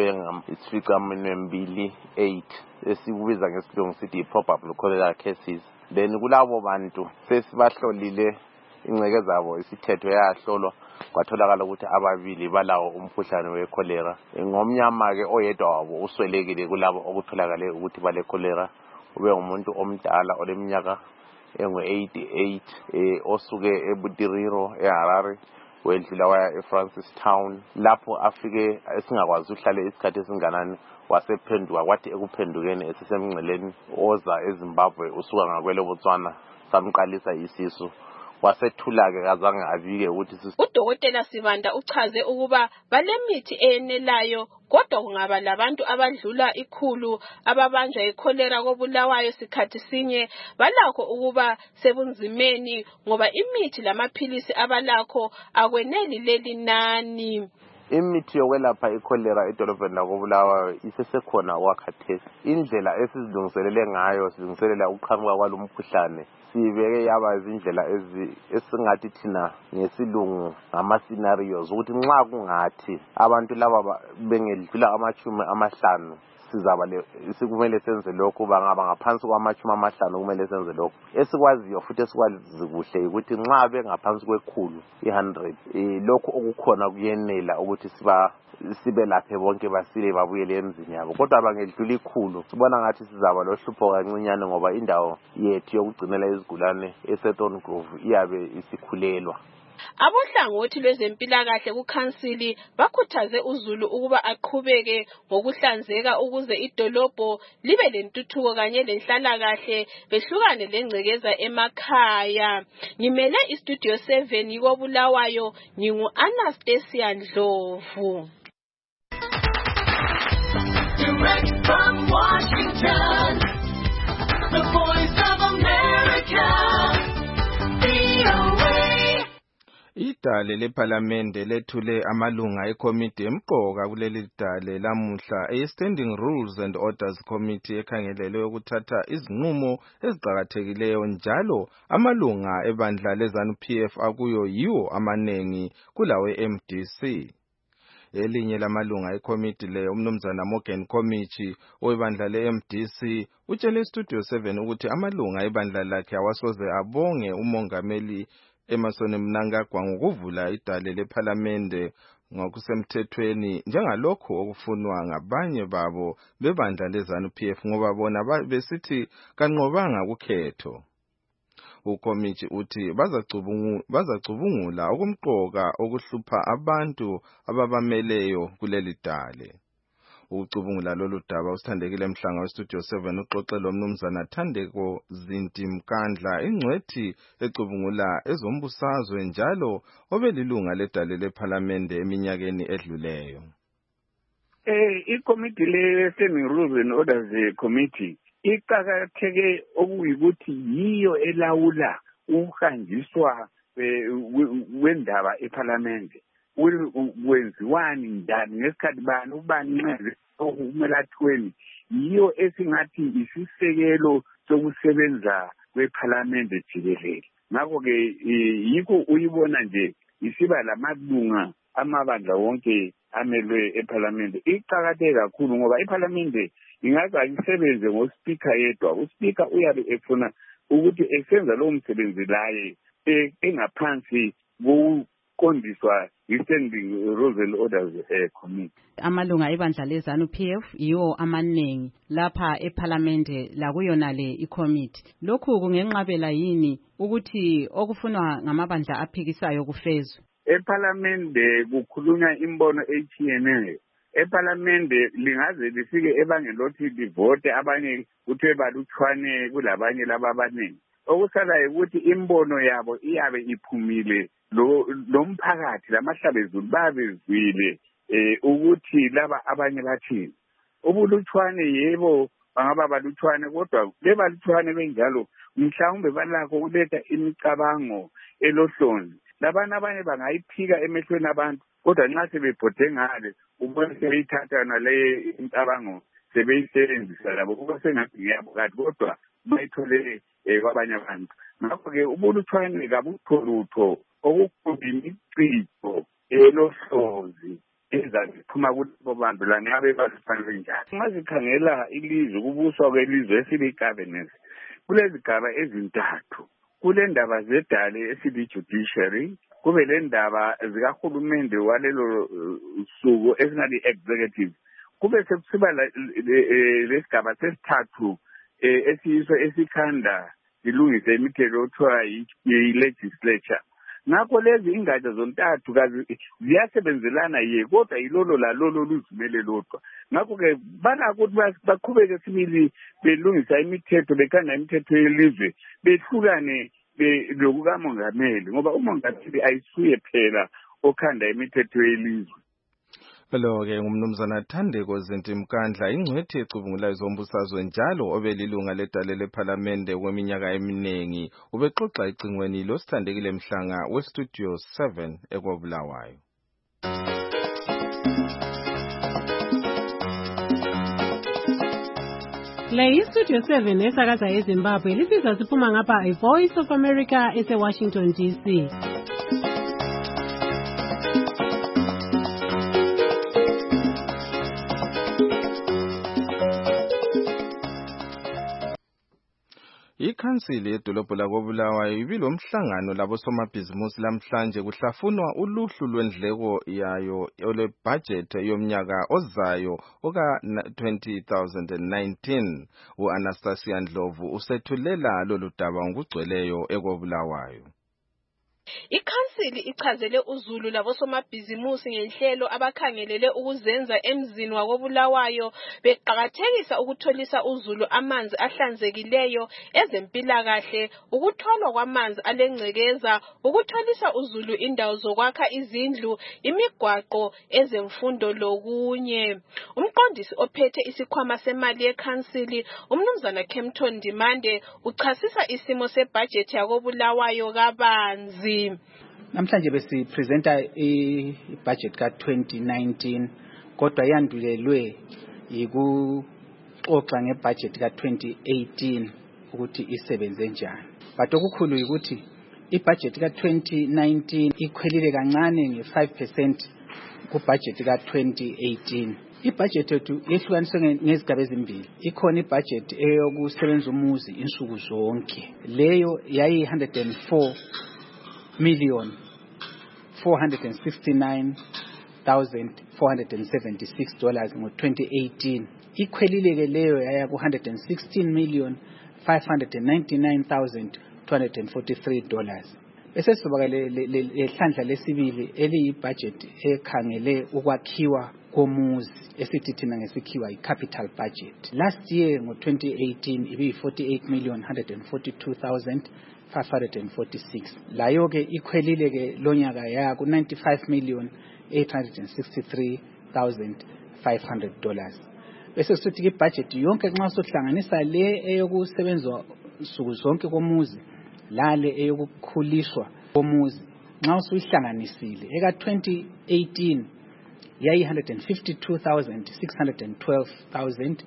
S23: bebengama mbili eight esikubiza ngesilungu sithi probable cholera cases. Then kulabo bantu sesibahlolile ingceke zabo isithetho yahlolwa kwatholakala ukuthi ababili balawo umkhuhlane wecholera. Ngomnyama ke oyedwa wabo uswelekile kulabo okutholakale ukuthi bale cholera. Ube umuntu omdala oleminyaka engu eighty-eight eh osuke eButiriro eHarare wedlula waya eFrancistown lapho afike esingakwazi uhlale isikhathi esinganani wasephenduka kwathi ekuphendukeni esisemngceleni oza eZimbabwe usuka ngakwele Botswana samqalisa isisu wasethula-ke kazange abike ukuthi
S25: udokotela Sibanda uchaze ukuba balemithi eyenelayo kodwa kungaba labantu abadlula ikhulu ababanjwa ikholera kobulawayo sikhathi sinye balakho ukuba sebunzimeni ngoba imithi lamaphilisi abalakho akweneli leli nani.
S23: Imithi yokwelapha ikholera edolobheni lakobulawayo isesekhona okwakhathesi. Indlela esizilungiselele ngayo silungiselela ukuqhamuka kwalo mkhuhlane sibeke yaba izindlela esingathi thina ngesilungu ngama-scenarios ukuthi nxa kungathi abantu laba bengedlula amachumi amahlanu sizaba sikumele senze lokhu, bangaba ngaphansi kwamachumi amahlanu kumele senze lokhu. Esikwaziyo futhi esikwazi kuhle ukuthi nxa bengaphansi kwekhulu i-hundred lokhu okukhona kuyenela ukuthi siba sibelaphe bonke basile babuyele emzini yabo, kodwa bangedlula ikhulu sibona ngathi sizaba lohlupho kancinyane ngoba indawo yethu yokugcinela izigulane eSeton Grove iyabe isikhulelwa.
S25: Abohlangothi lwezempilakahle kukhansili bakhuthaze uZulu ukuba aqhubeke ngokuhlanzeka ukuze idolobho libe lentuthuko kanye lenhlalakahle behlukane lengcekeza emakhaya. Ngimele iStudio seven yikobulawayo ngingu Anastasia Ndlovu.
S1: Direct from Washington, the Voice of America, V O A.
S22: Idale lephalamende lethule amalunga ekomiti emqoka kuleli dale lamuhla e-Standing Rules and Orders Committee ekhangelelwe ukuthatha izinqumo eziqhakathekileyo njalo amalunga ebandla leZANU-P F akuyo yiwo amanengi kulawe M D C. Elinye lamalunga ekomiti le umnumzana Morgan Komichi owebandla le-M D C utshele iStudio seven ukuthi amalunga ebandla lakhe awasoze abonge umongameli Emmerson Mnangagwa ngokuvula idale lephalamende ngokusemthethweni njengalokho okufunwa ngabanye babo bebandla leZANU-P F ngoba bona besithi kanqobanga kukhetho. Ukomichi uthi bazacubungula okumqoka okuhlupha abantu ababameleyo kuleli dale. Ukucubungula lolu daba usithandekile Mhlanga weStudio seven uxoxe lo mnumzana Thandeko Zinti Mkandla ingcwethi ecubungula ezombusazwe njalo obelilunga ledale lephalamende eminyakeni edluleyo.
S24: Eh ikomiti le Standing Rules and Orders Committee iqakatheke okuyikuthi yiyo elawula ukuhanjiswa wendaba eParliament. Wenziwani njani ngesikhathi bani ubani nxele okumelathweni yiyo esingathi isisekelo sokusebenza kweParliament jikelele. Ngakho ke yikho uyibona nje isiba lamalunga amabandla wonke amelwe eParliament. Iqakatheke kakhulu ngoba iParliament ingaze isebenze ngospeaker yedwa. Uspeaker uyabe efuna ukuthi esenza lo msebenzi laye engaphansi kondiswa i-Standing Rules and Orders eh, Committee.
S5: Amalunga ebandla leZANU-P F yiwo amaningi lapha eParliamente lakuyona le iCommittee. Lokhu kungenqabela yini ukuthi okufunwa ngamabandla aphikisayo kufezwe?
S24: EParliamente kukhulunywa imbono etshiyeneyo. EParliamente lingaze lifike ebangeni lokuthi livote abanye kuthiwe balutshwane kulabanye laba abaningi. Okusalayo ukuthi imbono yabo iyabe iphumile lo lomphakathi lamahlabezulu babezwile eh ukuthi laba abanye bathini. Ubulutshwane yebo bangaba balutshwane kodwa lebalutshwane benjalo mhlawumbe balakho ukuletha imicabango elohlonzi. Labana abanye bangayiphika emehlweni abantu kodwa nxa sebebhode ngale ubone sebeyithatha nale imicabango sebeyisebenzisa labo ukuba sengathi ngiyabo kanti kodwa bayithole kwabanye abantu. Ngakho-ke ubulutshwane kabukho lutho okukhulu imiciko elohlonzi ezaziphuma kulabo bantu lana ngabe balutshwane benjani. Ungazikhangela ilizwe kubuswa kwelizwe esili-governance kulezigaba ezintathu. Kule ndaba zedale esili-judiciary, kube le ndaba zikahulumende walelo suku esingathi executive, kube sekusiba lesigaba sesithathu esiyiso esikhanda ilungise imithetho othiwa yi-legislature. Ngakho lezi ingatsha zontathu kazi ziyasebenzelana ye kodwa yilolo lalolo luzimele lodwa. Ngakho-ke banakho ukuthi baqhubeke sibili belungisa imithetho bekhanda imithetho yelizwe behlukane lokukamongameli ngoba umongameli ayisuye phela okhanda imithetho yelizwe.
S22: Lo-ke ngumnumzana Thandeko Zintimkandla, ingcwethi ecubungulayo zombusazwe njalo obelilunga ledale lephalamende kweminyaka eminingi, ubexoxa ecingweni losithandekile Mhlanga weStudio seven eKobulawayo.
S6: Le iStudio seven esakaza eZimbabwe lisizwa siphuma ngapha iVoice of America ese-Washington D C.
S22: Ikhansili yedolobho lakoBulawayo ibilomhlangano labosomabhizimusi lamhlanje kuhlafunwa uluhlu lwendleko yayo olebudget yomnyaka ozayo oka twenty nineteen. U-Anastasia Ndlovu usethulela lolu daba ngokugcweleyo eKobulawayo.
S25: Ikhansili ichazele uZulu labosomabhizimusi ngenhlelo abakhangelele ukuzenza emzini wakoBulawayo beqhakathekisa ukutholisa uZulu amanzi ahlanzekileyo, ezempilakahle, ukutholwa kwamanzi alengcekeza, ukutholisa uZulu indawo zokwakha izindlu, imigwaqo, ezemfundo lokunye. Umqondisi ophethe isikhwama semali yekhansili, umnumzana Kempton Ndimande, uchasisa isimo sebudget yakoBulawayo kabanzi.
S7: Namhlanje besipresenta i-budget ka twenty nineteen kodwa yandulelwe yikuxoxa ngebudget ka twenty eighteen ukuthi isebenze njani. But okukhulu ukuthi i-budget ka twenty nineteen ikhwelile kancane nge five percent ku budget ka twenty eighteen. I-budget yethu yehlukaniswe ngezigaba ezimbili. Ikhona i-budget eyokusebenza umuzi insuku zonke. Leyo yayi one hundred and four million four hundred sixty-nine thousand four hundred seventy-six dollars ngo twenty eighteen. Ikhwelile ke leyo yaya ku one hundred sixteen million five hundred ninety-nine thousand two hundred forty-three dollars. Bese sizoba le hlandla lesibili eliyibudget ekhangele ukwakhiwa komuzi esithi thina ngesikhiwa i-capital budget. Last year ngo twenty eighteen ibi forty-eight million one hundred forty-two thousand five hundred forty-six. Layo ke ikhwelile ke lonyaka ya ku ninety-five million eight hundred sixty-three thousand five hundred dollars. Bese sithi ke budget yonke nxa sohlanganisa le eyokusebenzwa suku zonke komuzi lale eyokukhuliswa komuzi nxa usihlanganisile eka twenty eighteen yayi one hundred fifty-two thousand six hundred twelve thousand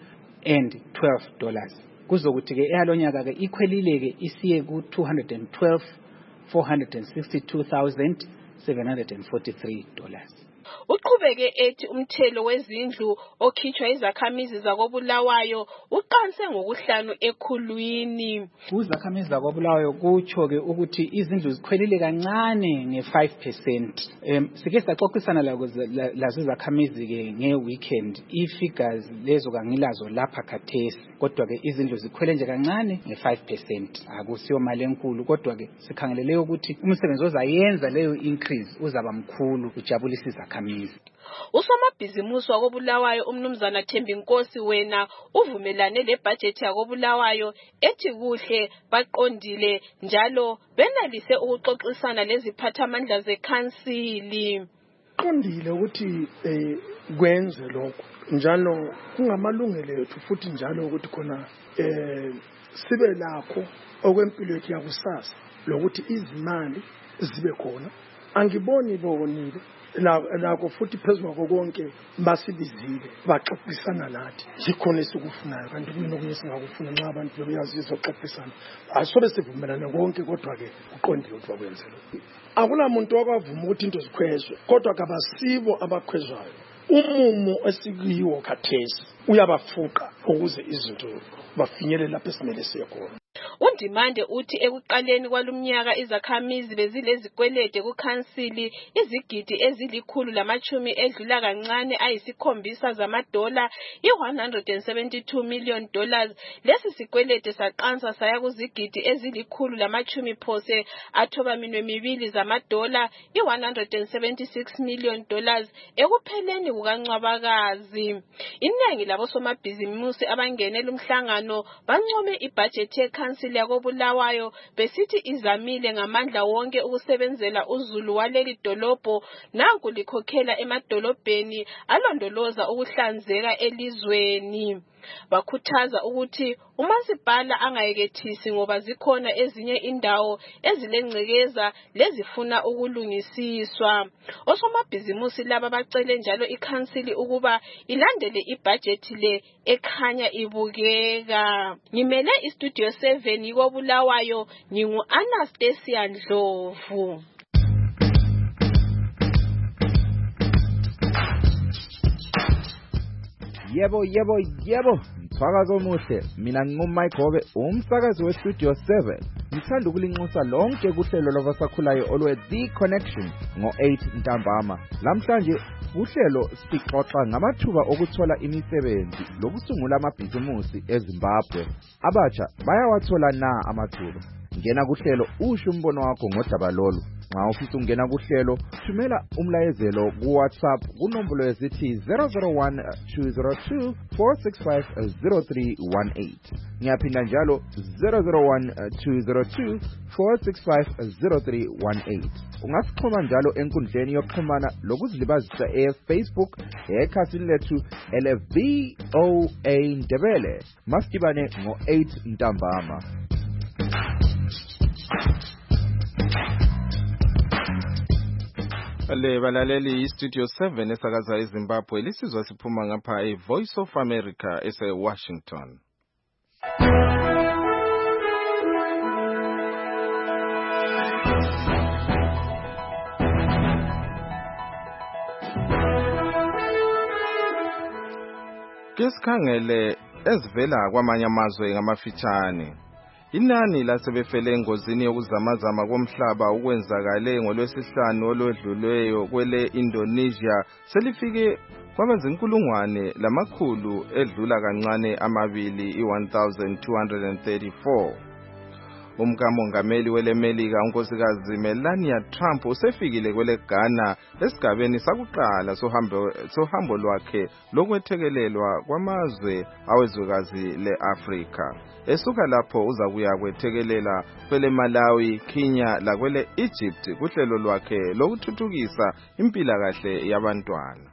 S7: twelve dollars. Kuzokuthi ke eyalonyaka ke ikhwelile ke isiye ku two hundred twelve thousand four hundred sixty-two thousand seven hundred forty-three dollars.
S25: Uqhubeke ethi umthelo wezindlu okhitshwa izakhamizi zakoBulawayo uqanse ngokuhlanu ekhulwini.
S7: Kuzakhamizi zakoBulawayo kutsho ke ukuthi izindlu zikhwelile kancane nge five percent. Em sike saxoxisana lazo izakhamizi ke ngeweekend ifigures lezo kangilazo lapha khathesi, kodwa ke izindlu zikhwele nje kancane nge five percent. Akusiyo mali enkulu kodwa ke sikhangelele ukuthi umsebenzi ozayenza leyo increase uzaba mkhulu ujabulisa izakhamizi.
S25: Usomabhizimusi wakoBulawayo umnumzana Thembinkosi wena uvumelane le budget yakoBulawayo ethi kuhle baqondile njalo benelise ukuxoxisana leziphathamandla zekhansili.
S8: Qondile ukuthi eh kwenze lokho njalo kungamalungelo ethu futhi njalo ukuthi khona eh sibe lakho okwempilo yethu yakusasa lokuthi izimali zibe khona. Angiboni bonile lakho futhi phezulu konke basibizile baxoxisana nathi sikhona esikufunayo kanti kunokunye singakufuna nxa abantu beyazi izoxoxisana asobe sivumelana konke kodwa ke uqondile ukuthi bakwenze lokho. Akulamuntu okwavuma ukuthi into zikhwezwe kodwa kabasibo abakhwezwayo. Umumo esikuyiwo khathesi uyabafuqa ukuze izinto bafinyelele lapho esimele siye khona.
S25: Undimande uthi ekuqaleni kwalumnyaka izakhamizi bezilezikwelede kukhansili izigidi ezilikhulu lamachumi edlula kancane ayisikhombisa zamadola i-one hundred seventy-two million dollars. Lesi sikwelede saqansa saya kuzigidi ezilikhulu lamachumi phose athoba minwe mibili zamadola i-one hundred seventy-six million dollars ekupheleni kukaNcwabakazi. Inengi labosomabhizimusi abangenela umhlangano bancome ibudget yekhansili ikhansili yakobulawayo besithi izamile ngamandla wonke ukusebenzela uzulu waleli dolobho nanku likhokhela emadolobheni alondoloza ukuhlanzeka elizweni. Bakhuthaza ukuthi umasipala angayekethisi ngoba zikhona ezinye indawo ezilengcekeza lezifuna ukulungisiswa. Osomabhizimusi laba bacele njalo ikhansili ukuba ilandele ibudget le ekhanya ibukeka. Ngimele istudio seven ikobulawayo ngingu Anastasia Ndlovu.
S21: Yebo yebo yebo mthwakazo omuhle mina ngingumaigobe umsakazi westudio seven ngithanda ukulinxusa lonke kuhlelo lwabasakhulayo olwe The Connection ngo eight ntambama. Lamhlanje uhlelo sixoxa ngamathuba okuthola imisebenzi lokusungula amabhizimusi eZimbabwe. Abatsha bayawathola na amathuba? Ngena kuhlelo usho umbono wakho ngodaba lolu. Nxa ufisa ukungena kuhlelo thumela umlayezelo ku WhatsApp kunombolo yezithi zero zero one two zero two four six five zero three one eight. Ngiyaphinda njalo zero zero one two zero two four six five zero three one eight. Ungasixhuma njalo enkundleni yokuxhumana lokuzilibazisa eFacebook ekhasini lethu ele V O A Ndebele. Masidibane ngo eight ntambama.
S22: Le balaleli istudio seven esakaza eZimbabwe lisizwa siphuma ngapha eVoice of America ese Washington. Kesikhangele ezivela kwamanye amazwe ngamafitshane. Inani lasebefele engozini yokuzamazama komhlaba ukwenzakale ngolwesihlanu olwedlulweyo kwele Indonesia selifike kwabazinkulungwane lamakhulu edlula kancane amabili i one thousand two hundred thirty-four. Umkamongameli wele Melika unkosikazi Melania Trump usefikile kwele Ghana esigabeni sakuqala sohambo sohambo lwakhe lokwethekelelwa kwamazwe awezwekazi leAfrika. Esuka lapho uza kuya kwethekelela kwele Malawi, Kenya la kwele Egypt kuhlelo lwakhe lokuthuthukisa impilakahle yabantwana.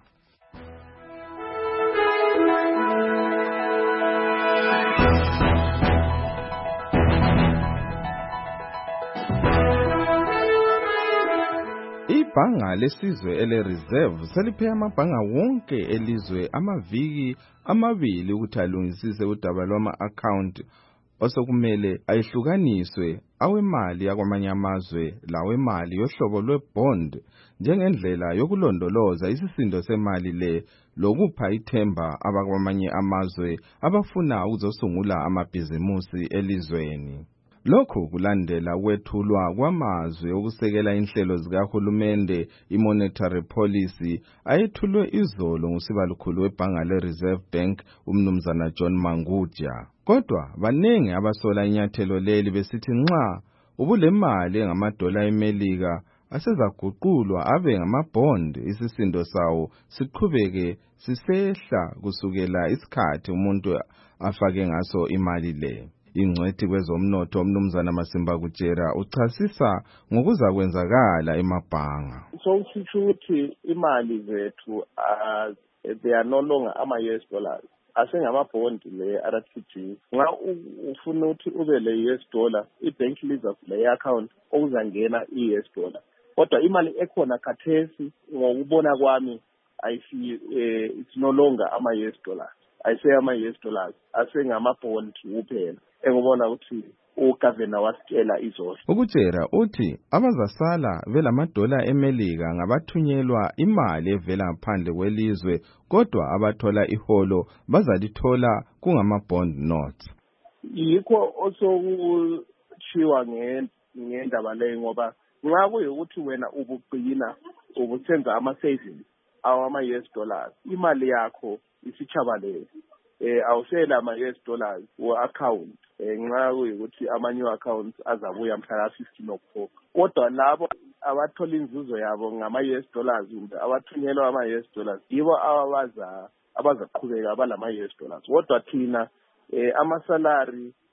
S22: Ibhanga lesizwe ele reserve seliphe amabhanga wonke elizwe amaviki amabili ukuthi alungisise udaba lwama account osokumele ayihlukaniswe awemali yakwamanye amazwe lawemali yohlobo lwebond njengendlela yokulondoloza isisindo semali le lokupha ithemba abakwamanye amazwe abafuna ukuzosungula amabhizimusi elizweni. Lokhu kulandela kwethulwa kwamazwe okusekela inhlelo zikahulumende imonetary policy ayethulwe izolo ngusibalukhulu webhanga le-Reserve Bank umnumzana John Manguja. Kodwa banenge abasola inyathelo leli besithi nxa ubulemali engamadola eMelika asezaguqulwa abe ngamabond isisindo sawo siqhubeke sisehla kusukela isikhathi umuntu afake ngaso imali le. Ingcwethi kwezomnotho umnumzana Masimba Kutshera uchasisa ngokuza kwenzakala emabhanga.
S9: So usho ukuthi imali zethu uh, they are no longer ama U S dollars asengama bond le R T G. Nga ufuna ukuthi ube le U S dollar ibank liza le account okuzangena i U S dollar. Kodwa imali ekhona khathesi ngokubona kwami I see uh, it's no longer ama U S dollars. I say ama U S dollars asengama bond kuphela. Engibona ukuthi ugovernor wasitshela izolo.
S22: Ukutshera uthi abazasala velamadola eMelika ngabathunyelwa imali evela ngaphandle kwelizwe kodwa abathola iholo bazalithola kungama bond notes.
S9: Yikho osokuchiwa ngendaba leyo ngoba nxa kuyukuthi wena ubuqina ubuthenza ama savings awama U S dollars imali yakho isichabalele eh awusela ama U S dollars wo account nxa kuyukuthi ama new accounts azabuya mhla fifteen October. Kodwa labo abathola inzuzo yabo ngama U S dollars kumbe abathunyelwa ama U S dollars yibo ababaza abazaqhubeka abalama U S dollars. Kodwa thina eh ama salary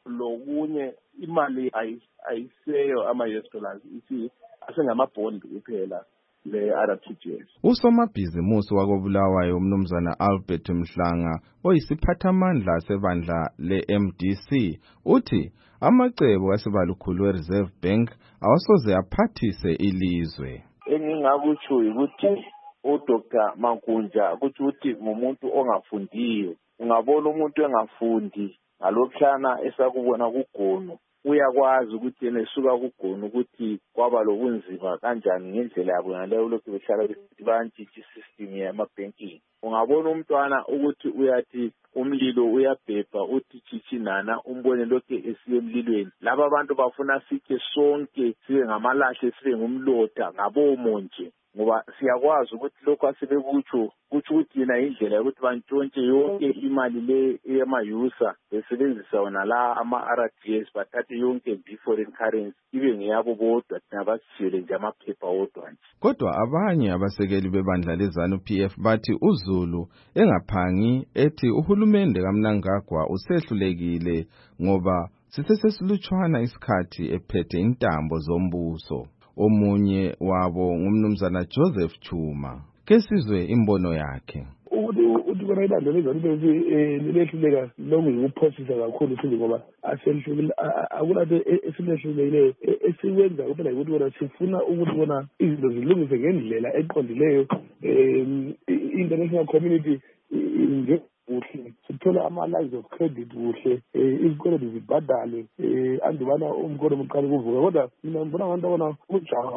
S9: lokunye imali ayiseyo ama-U S dollars isi asengama-bond kuphela le-R T G S.
S22: Usomabhizimusi wakobulawayo umnumzana Albert Mhlanga oyisiphathamandla sebandla le-M D C uthi amacebo asibalukhulu we-Reserve Bank awasoze aphathise ilizwe.
S23: Engingakutsho ukuthi uDr Makunja ukuthi uthi ngumuntu ongafundiyo. Ungabona umuntu engafundi ngalokhana esakubona kugono uyakwazi ukuthi yena esuka kugono ukuthi kwaba lobunzima kanjani ngendlela yabo ngaleyo lokhu behlala besithi bayantshitsha isystem yama-banking. Ungabona umntwana ukuthi uyathi umlilo uyabhebha uthi chichinana umbone lokhu esiye emlilweni. Laba abantu bafuna sithe sonke sibe ngamalahle sibe ngumlota ngabomo nje ngoba siyakwazi ukuthi lokho asebekutsho kutsho ukuthi yena indlela yokuthi bantshontshe yonke imali le eyama-user besebenzisa wona la ama-R T S bathathe yonke foreign currency ibe ngeyabo bodwa thina basishiyele nje amaphepha wodwa nje.
S22: Kodwa abanye abasekeli bebandla leZANU P F bathi uZulu engaphangi ethi uhulumende kaMnangagwa usehlulekile ngoba sisesesilutshwana isikhathi ephethe intambo zombuso. Omunye wabo ngumnumzana Joseph Chuma. Kesizwe imbono yakhe.
S8: Ukuthi uthi kona ibandla leZANU P F lilehluleka lokuyikuphosisa kakhulu futhi ngoba asehlulekile akulanto esilehlulekile esiwenza kuphela ukuthi kona sifuna ukuthi kona izinto zilungise ngendlela eqondileyo international community nje kuhle sithola ama-lines of credit kuhle izikweletu zibhadale andubana umkolo uqale kuvuka kodwa mina ngibona abantu abona ujaha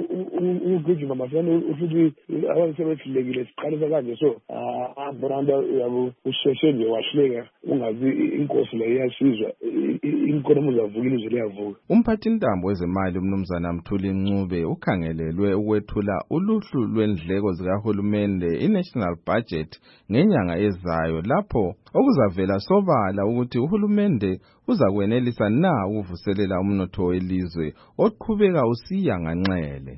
S8: ugijima masinyane ufuthi abantu sebehlulekile siqalisa kanje so abona abantu yabo usheshe nje wahleka ungazi inkosi leyo iyasizwa inkomo uzavuka ilizwe liyavuka.
S22: Umphathintambo wezemali umnumzana Mthuli Ncube ukhangelelwe ukwethula uluhlu lwendleko zikahulumende i-national budget ngenyanga ezayo lapho okuzavela sobala ukuthi uhulumende uzakwenelisa na ukuvuselela umnotho welizwe oqhubeka usiya nganxele.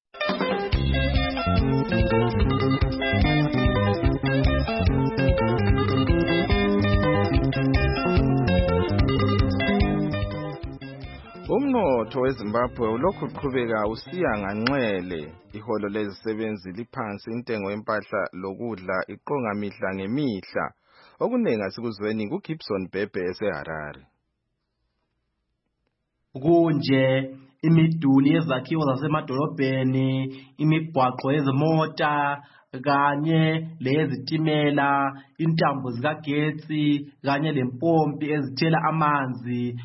S22: Umnotho weZimbabwe ulokhu uqhubeka usiya nganxele. Iholo lezisebenzi liphansi, intengo yempahla lokudla iqonga mihla ngemihla. Okunenga sikuzweni kuGibson Bhebhe eseHarare.
S3: Kunje imiduli yezakhiwo zasemadolobheni, imigwaqo yezimota kanye lezitimela, intambo zikagetsi kanye lempompi ezithela amanzi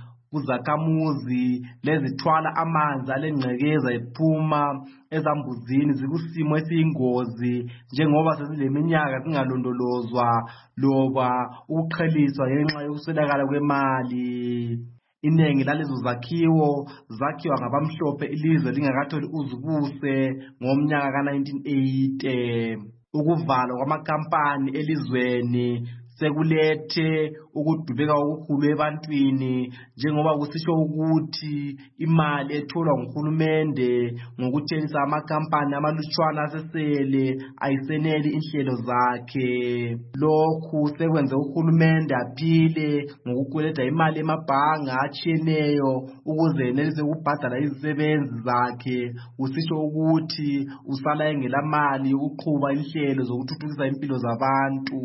S3: kuzakhamuzi lezithwala amanzi alengcekeza ephuma ezambuzini zikusimo esiyingozi njengoba sezileminyaka zingalondolozwa loba ukuqheliswa ngenxa yokuswelakala kwemali. Inengi lalezo zakhiwo zakhiwa ngabamhlophe ilizwe lingakatholi uzubuse ngomnyaka ka nineteen eighty. Ukuvalwa kwamakampani elizweni sekulethe ukudubeka okukhulu ebantwini njengoba kusisho ukuthi imali etholwa nguhulumende ngokuthengisa amakampani amalutshwana asesele ayiseneli inhlelo zakhe. Lokhu sekwenze uhulumende aphile ngokukweleta imali emabhanga atshiyeneyo ukuze enelise ukubhadala izisebenzi zakhe, kusisho ukuthi usala engelamali yokuqhuba inhlelo zokuthuthukisa impilo zabantu.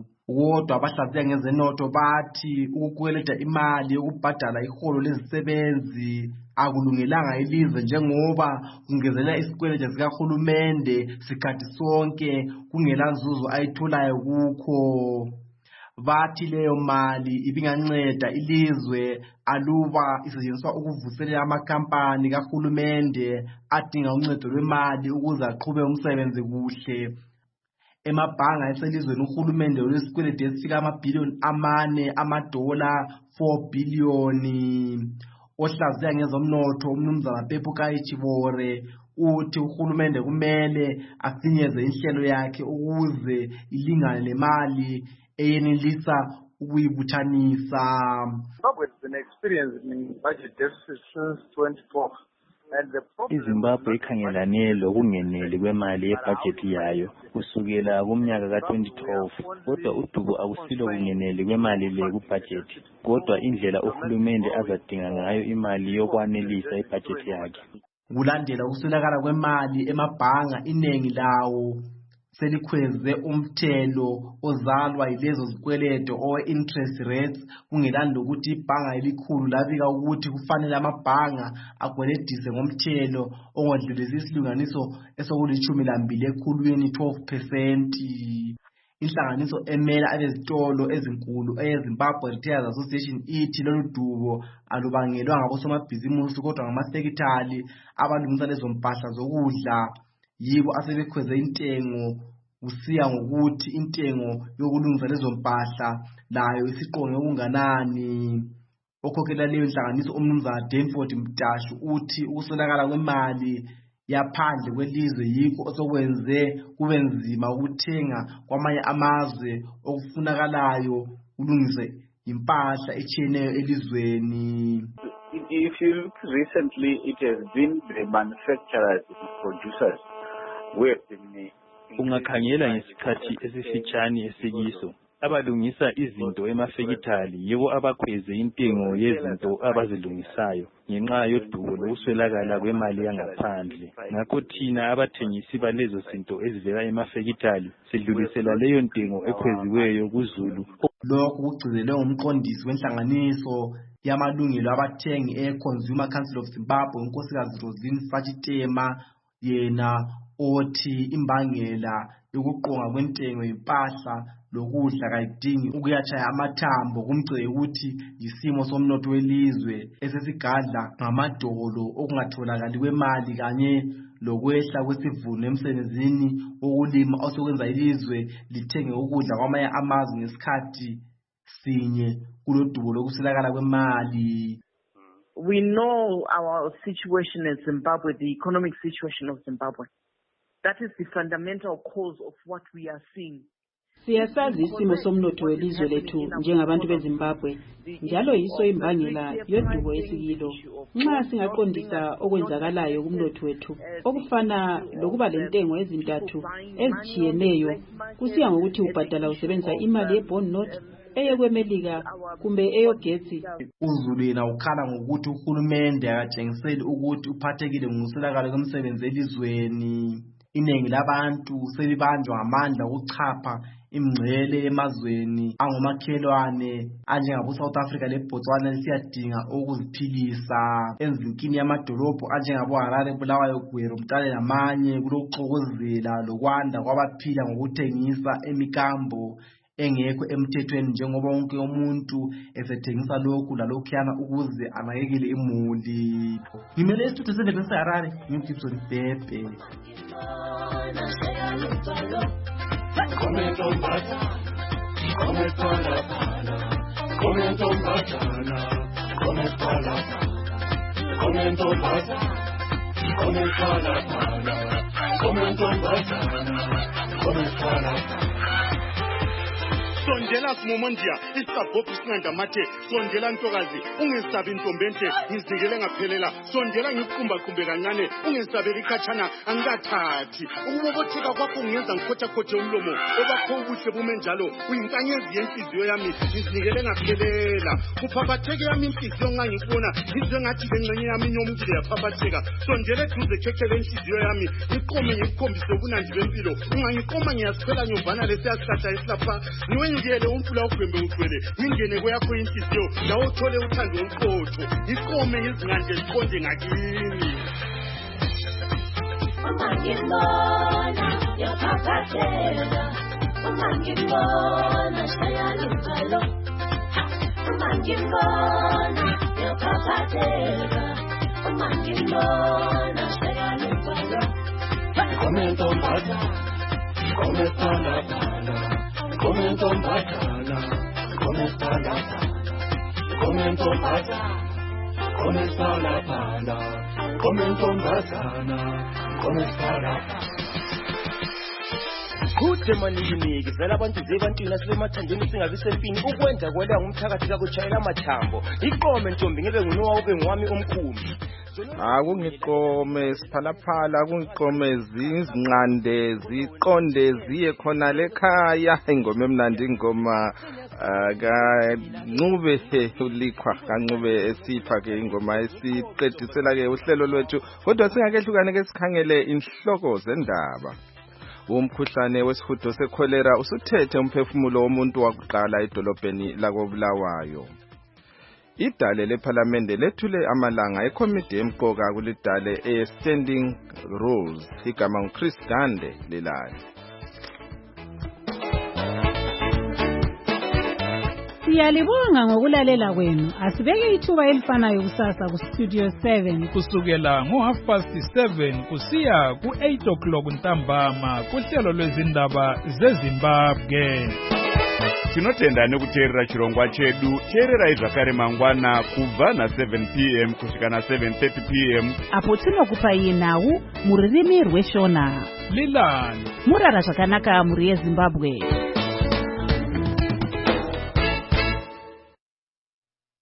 S3: Kodwa abahlaziya ngezenotho bathi ukukweleta imali yokubhadala iholo lezisebenzi akulungelanga ilizwe njengoba kungezelela isikweleti sikahulumende sikhathi sonke kungela nzuzo ayitholayo kukho. Bathi leyo mali ibinganceda ilizwe aluba isetshenziswa ukuvuselela amakampani kahulumende adinga uncedo lwemali ukuze aqhube umsebenzi kuhle. Emabhanga eselizweni uhulumende olesikweleti esifika amabhiliyoni amane amadola four biliyoni. Ohlaziya ngezomnotho umnumzana Pepu Kayitshibore uthi uhulumende kumele afinyeze inhlelo yakhe ukuze ilingane lemali eyenelisa ukuyibuthanisa.
S11: Zimbabwe has been experiencing budget deficit since twenty twelve. iZimbabwe ikhangelane lokungeneli kwemali yebhajethi yayo kusukela kumnyaka ka twenty twelve, kodwa udubo akusilo kungeneli kwemali le kubhajethi, kodwa indlela uhulumende azadinga ngayo imali yokwanelisa ibhajethi yakhe.
S3: Kulandela ukuswelakala kwemali emabhanga, iningi lawo selikhweze umthelo ozalwa yilezo zikweleto owe interest rates, kungelanda ukuthi ibhanga elikhulu labika ukuthi kufanele amabhanga agweledise ngomthelo ongodlulisi isilinganiso esokulishumi lambili ekhulwini twelve percent. Inhlanganiso emela abezitolo ezinkulu eyeZimbabwe Retailers Association ithi lolu dubo alubangelwa ngabosomabhizimusi kodwa ngamasekithali abalungisa lezo mpahla zokudla, yibo asebekhweze intengo kusiya ngokuthi intengo yokulungisa lezo mpahla layo isiqonge okunganani. Okhokhela leyo nhlanganiso umnumzana Danford Mtashu uthi ukuswelakala kwemali yaphandle kwelizwe yikho osokwenze kube nzima ukuthenga kwamanye amazwe okufunakalayo kulungise impahla echiyeneyo elizweni.
S12: If you look recently, it has been the manufacturers and producers who have been.
S11: Ungakhangela ngesikhathi esifitshane esikiso, abalungisa izinto emafekithali yibo abakhweze intengo yezinto abazilungisayo ngenxa yodubo lokuswelakala kwemali yangaphandle. Ngakho thina abathengisi balezo zinto ezivela emafekithali sidlulisela leyo ntengo ekhweziweyo kuzulu.
S3: Lokhu kugcizelwe ngumqondisi wenhlanganiso yamalungelo abathengi e-Consumer Council of Zimbabwe unkosikazi Rosine Sachitema, yena othi imbangela yokuqonga kwentengo yempahla lokudla kayidingi ukuyachaya amathambo, kumgceke ukuthi yisimo somnotho welizwe esesigadla ngamadolo okungatholakali kwemali kanye lokwehla kwesivuno emsebenzini wokulima osokwenza ilizwe lithenge ukudla kwamanye amazwe ngesikhathi sinye kulodubo lokuswelakala kwemali.
S13: We know our situation in Zimbabwe, the economic situation of Zimbabwe. That is the fundamental cause of what we are seeing.
S6: Siyasazi isimo somnotho welizwe lethu njengabantu beZimbabwe, njalo yiso imbangela yodubo esikilo. Nxa singaqondisa okwenzakalayo kumnotho wethu okufana lokuba lentengo ezintathu ezichiyeneyo kusiya ngokuthi ubhadala usebenzisa imali ye-bond note eyekwemelika kumbe eyogetsi.
S3: UZulu yena ukhala ngokuthi uhulumende akatshengiseli ukuthi uphathekile ngokuswelakala kwemisebenzi elizweni. Iningi labantu selibanjwa ngamandla ukuchapha imngcele emazweni angomakhelwane anjengabo South Africa leBotswana lisiyadinga ukuziphilisa. Enzinkini yamadolobho anjengabo Harare, Bulawayo, Gweru, Mtale namanye kulokuxokozela lokwanda kwabaphila ngokuthengisa emikambo engekho emthethweni njengoba wonke umuntu esethengisa lokhu lalokhuyana ukuze anakekele imuli. Ngimele isithuthi seven eSharare, ngimGibson Bhebhe.
S1: Comment on Batana, comment on Batana, comment on Batana, comment on Batana, comment on Batana, comment on Batana, comment on Batana, comment on Batana.
S14: Sondela simomondia isabhophu singandamathe, sondela ntokazi ungesabi intombente ngizikele ngaphelela, sondela ngiqumba qumbe kancane ungesabeli khatshana angikathathi. Ukubobotheka kwakho ungenza ngikhotha khothe umlomo obakho ubuhle bume njalo uyinkanyezi yenhliziyo yami ngizikele ngaphelela. Kuphaphatheke yami inhliziyo nxa ngikubona ngizwe ngathi lengcenye yami inyomukile yaphaphatheka. Sondela eduze khekhele inhliziyo yami ngiqome ngikhombise ubunandi bempilo. Ungangiqoma ngiyasikhwela nyovana lesiyasihlahla esilapha niwenyukele umfula ugwembe ugcwele ngingene kweyakho inhliziyo lawo uthole uthando oluqotho ngiqome ngizingande ziqonde ngakini.
S1: Uma ngibona yaphaphatheka, uma ngibona shaya luvalo, uma ngibona yaphaphatheka, uma ngibona shaya luvalo. Comment on Batana, comment on Batana, comment on Batana, comment on Batana, comment on Batana, comment on Batana, comment on Batana, comment on Batana.
S15: kude manikiniki vela abantu zebantwini asibemathandweni singabi sempini ukwenza kwela ngumthakathi kakutshayela amathambo iqome ntombi ngeke ngunowa ube ngwami omkhumbi
S22: akungiqome siphalaphala akungiqome zinqande ziqonde ziye khona lekhaya ingoma emnandi ingoma kancube ulikhwa kancube esipha ke ingoma esiqedisela ke uhlelo lwethu kodwa singakehlukane ke sikhangele inhloko zendaba umkhuhlane wesihudo sekholera usuthethe umphefumulo womuntu wakuqala edolobheni lakoBulawayo. Idale lephalamende lethule amalanga ekomiti emqoka kulidale e-standing rules igama nguChris Gande lelayo.
S16: Siyalibonga ngokulalela kwenu. Asibeke ithuba elifanayo kusasa ku Studio seven
S2: kusukela ngo half past seven kusiya ku eight o'clock ntambama kuhlelo lwezindaba zeZimbabwe.
S17: Tinotenda nekuteerera chirongwa chedu. Teerera zvakare mangwana kubva na seven p m kusvika na seven thirty p m
S10: apo tinokupai nhau muririmi rweshona.
S2: Lilani
S10: murara zvakanaka muri yeZimbabwe.